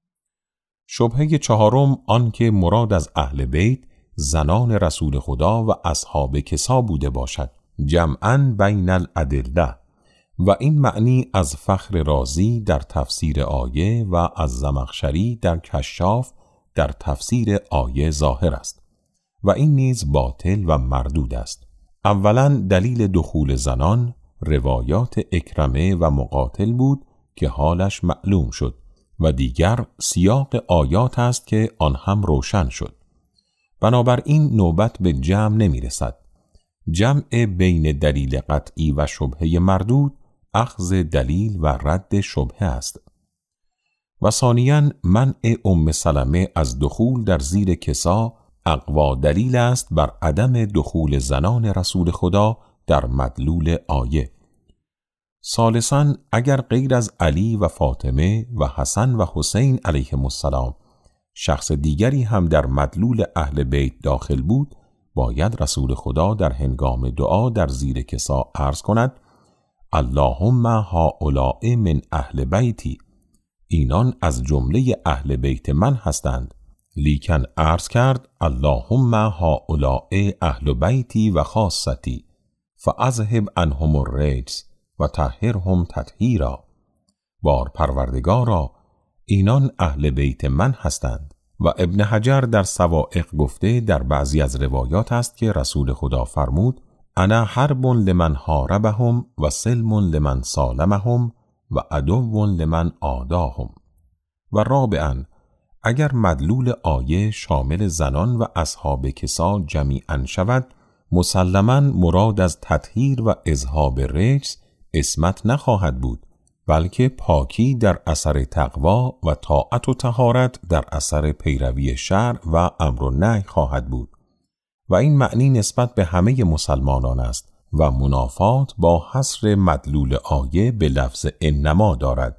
شبهه چهارم آن که مراد از اهل بیت زنان رسول خدا و اصحاب کسا بوده باشد، جمعاً بین الادله، و این معنی از فخر رازی در تفسیر آیه و از زمخشری در کشاف در تفسیر آیه ظاهر است و این نیز باطل و مردود است. اولاً دلیل دخول زنان روایات اکرمه و مقاتل بود که حالش معلوم شد و دیگر سیاق آیات است که آن هم روشن شد. بنابراین نوبت به جمع نمی رسد. جمع بین دلیل قطعی و شبهه مردود اخذ دلیل و رد شبهه است. و ثانیاً منع سلمه از دخول در زیر کسا اقوا دلیل است بر عدم دخول زنان رسول خدا در مدلول آیه. ثالثاً اگر غیر از علی و فاطمه و حسن و حسین علیهم السلام شخص دیگری هم در مدلول اهل بیت داخل بود، باید رسول خدا در هنگام دعا در زیر کسا عرض کند اللهم هؤلاء من اهل بیتی، اینان از جمله اهل بیت من هستند. لیکن عرض کرد اللهم هؤلاء اهل بیتی و خاصتی فاذهب عنهم الرجس و طهرهم تطهیرا. بار پروردگارا اینان اهل بیت من هستند. و ابن حجر در سوائق گفته در بعضی از روایات است که رسول خدا فرمود انا حرب لمن حاربهم و سلم لمن سالمهم و عدو لمن عاداهم. و رابعاً اگر مدلول آیه شامل زنان و اصحاب کسا جمیعاً شود، مسلماً مراد از تطهیر و اذهاب رجس عصمت نخواهد بود، بلکه پاکی در اثر تقوا و طاعت و طهارت در اثر پیروی شرع و امر و نهی خواهد بود و این معنی نسبت به همه مسلمانان است و منافات با حصر مدلول آیه به لفظ انما دارد.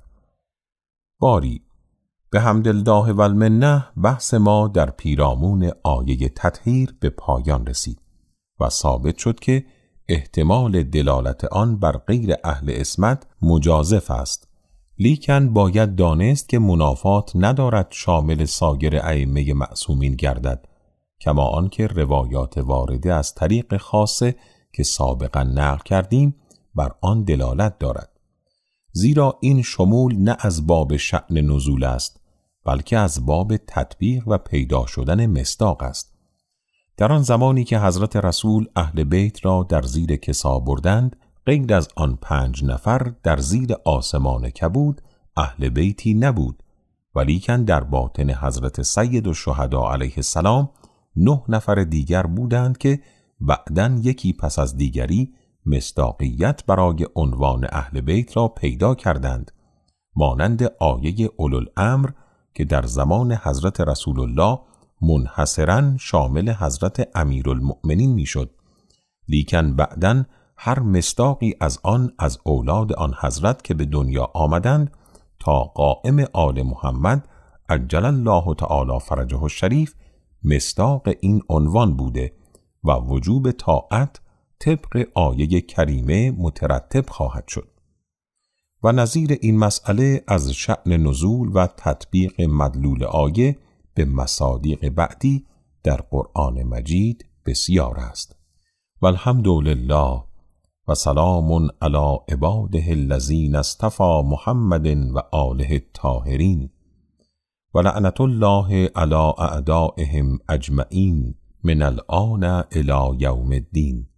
باری به حمدالله و المنه بحث ما در پیرامون آیه تطهیر به پایان رسید و ثابت شد که احتمال دلالت آن بر غیر اهل عصمت مجازف است، لیکن باید دانست که منافات ندارد شامل سایر ائمه معصومین گردد، کما آنکه روایات وارده از طریق خاصه که سابقا نقل کردیم بر آن دلالت دارد، زیرا این شمول نه از باب شأن نزول است، بلکه از باب تطبیق و پیدا شدن مصداق است. در آن زمانی که حضرت رسول اهل بیت را در زیر کسا بردند، غیر از آن 5 نفر در زیر آسمان کبود اهل بیتی نبود، ولیکن در باطن حضرت سید الشهدا علیه السلام 9 نفر دیگر بودند که بعداً یکی پس از دیگری مصداقیت برای عنوان اهل بیت را پیدا کردند، مانند آیه اولوالامر که در زمان حضرت رسول الله منحصراً شامل حضرت امیرالمؤمنین میشد، لیکن بعداً هر مصداقی از آن از اولاد آن حضرت که به دنیا آمدند تا قائم آل محمد عجل الله تعالی فرجه الشریف مصداق این عنوان بوده و وجوب طاعت طبق آیه کریمه مترتب خواهد شد. و نظیر این مسئله از شأن نزول و تطبیق مدلول آیه به مصادیق بعدی در قرآن مجید بسیار است. والحمدلله و سلام علی عباده الذین اصطفی محمد و آله الطاهرین و لعنت الله علی اعدائهم اجمعین من الآن الی یوم الدین.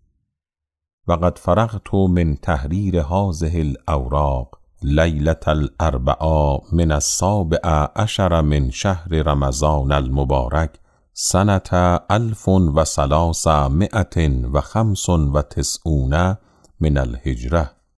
و قد فرغت من تحریر هذه الاوراق لیلة الاربعاء من 17 من شهر رمضان المبارک سنة 1395 من الهجرة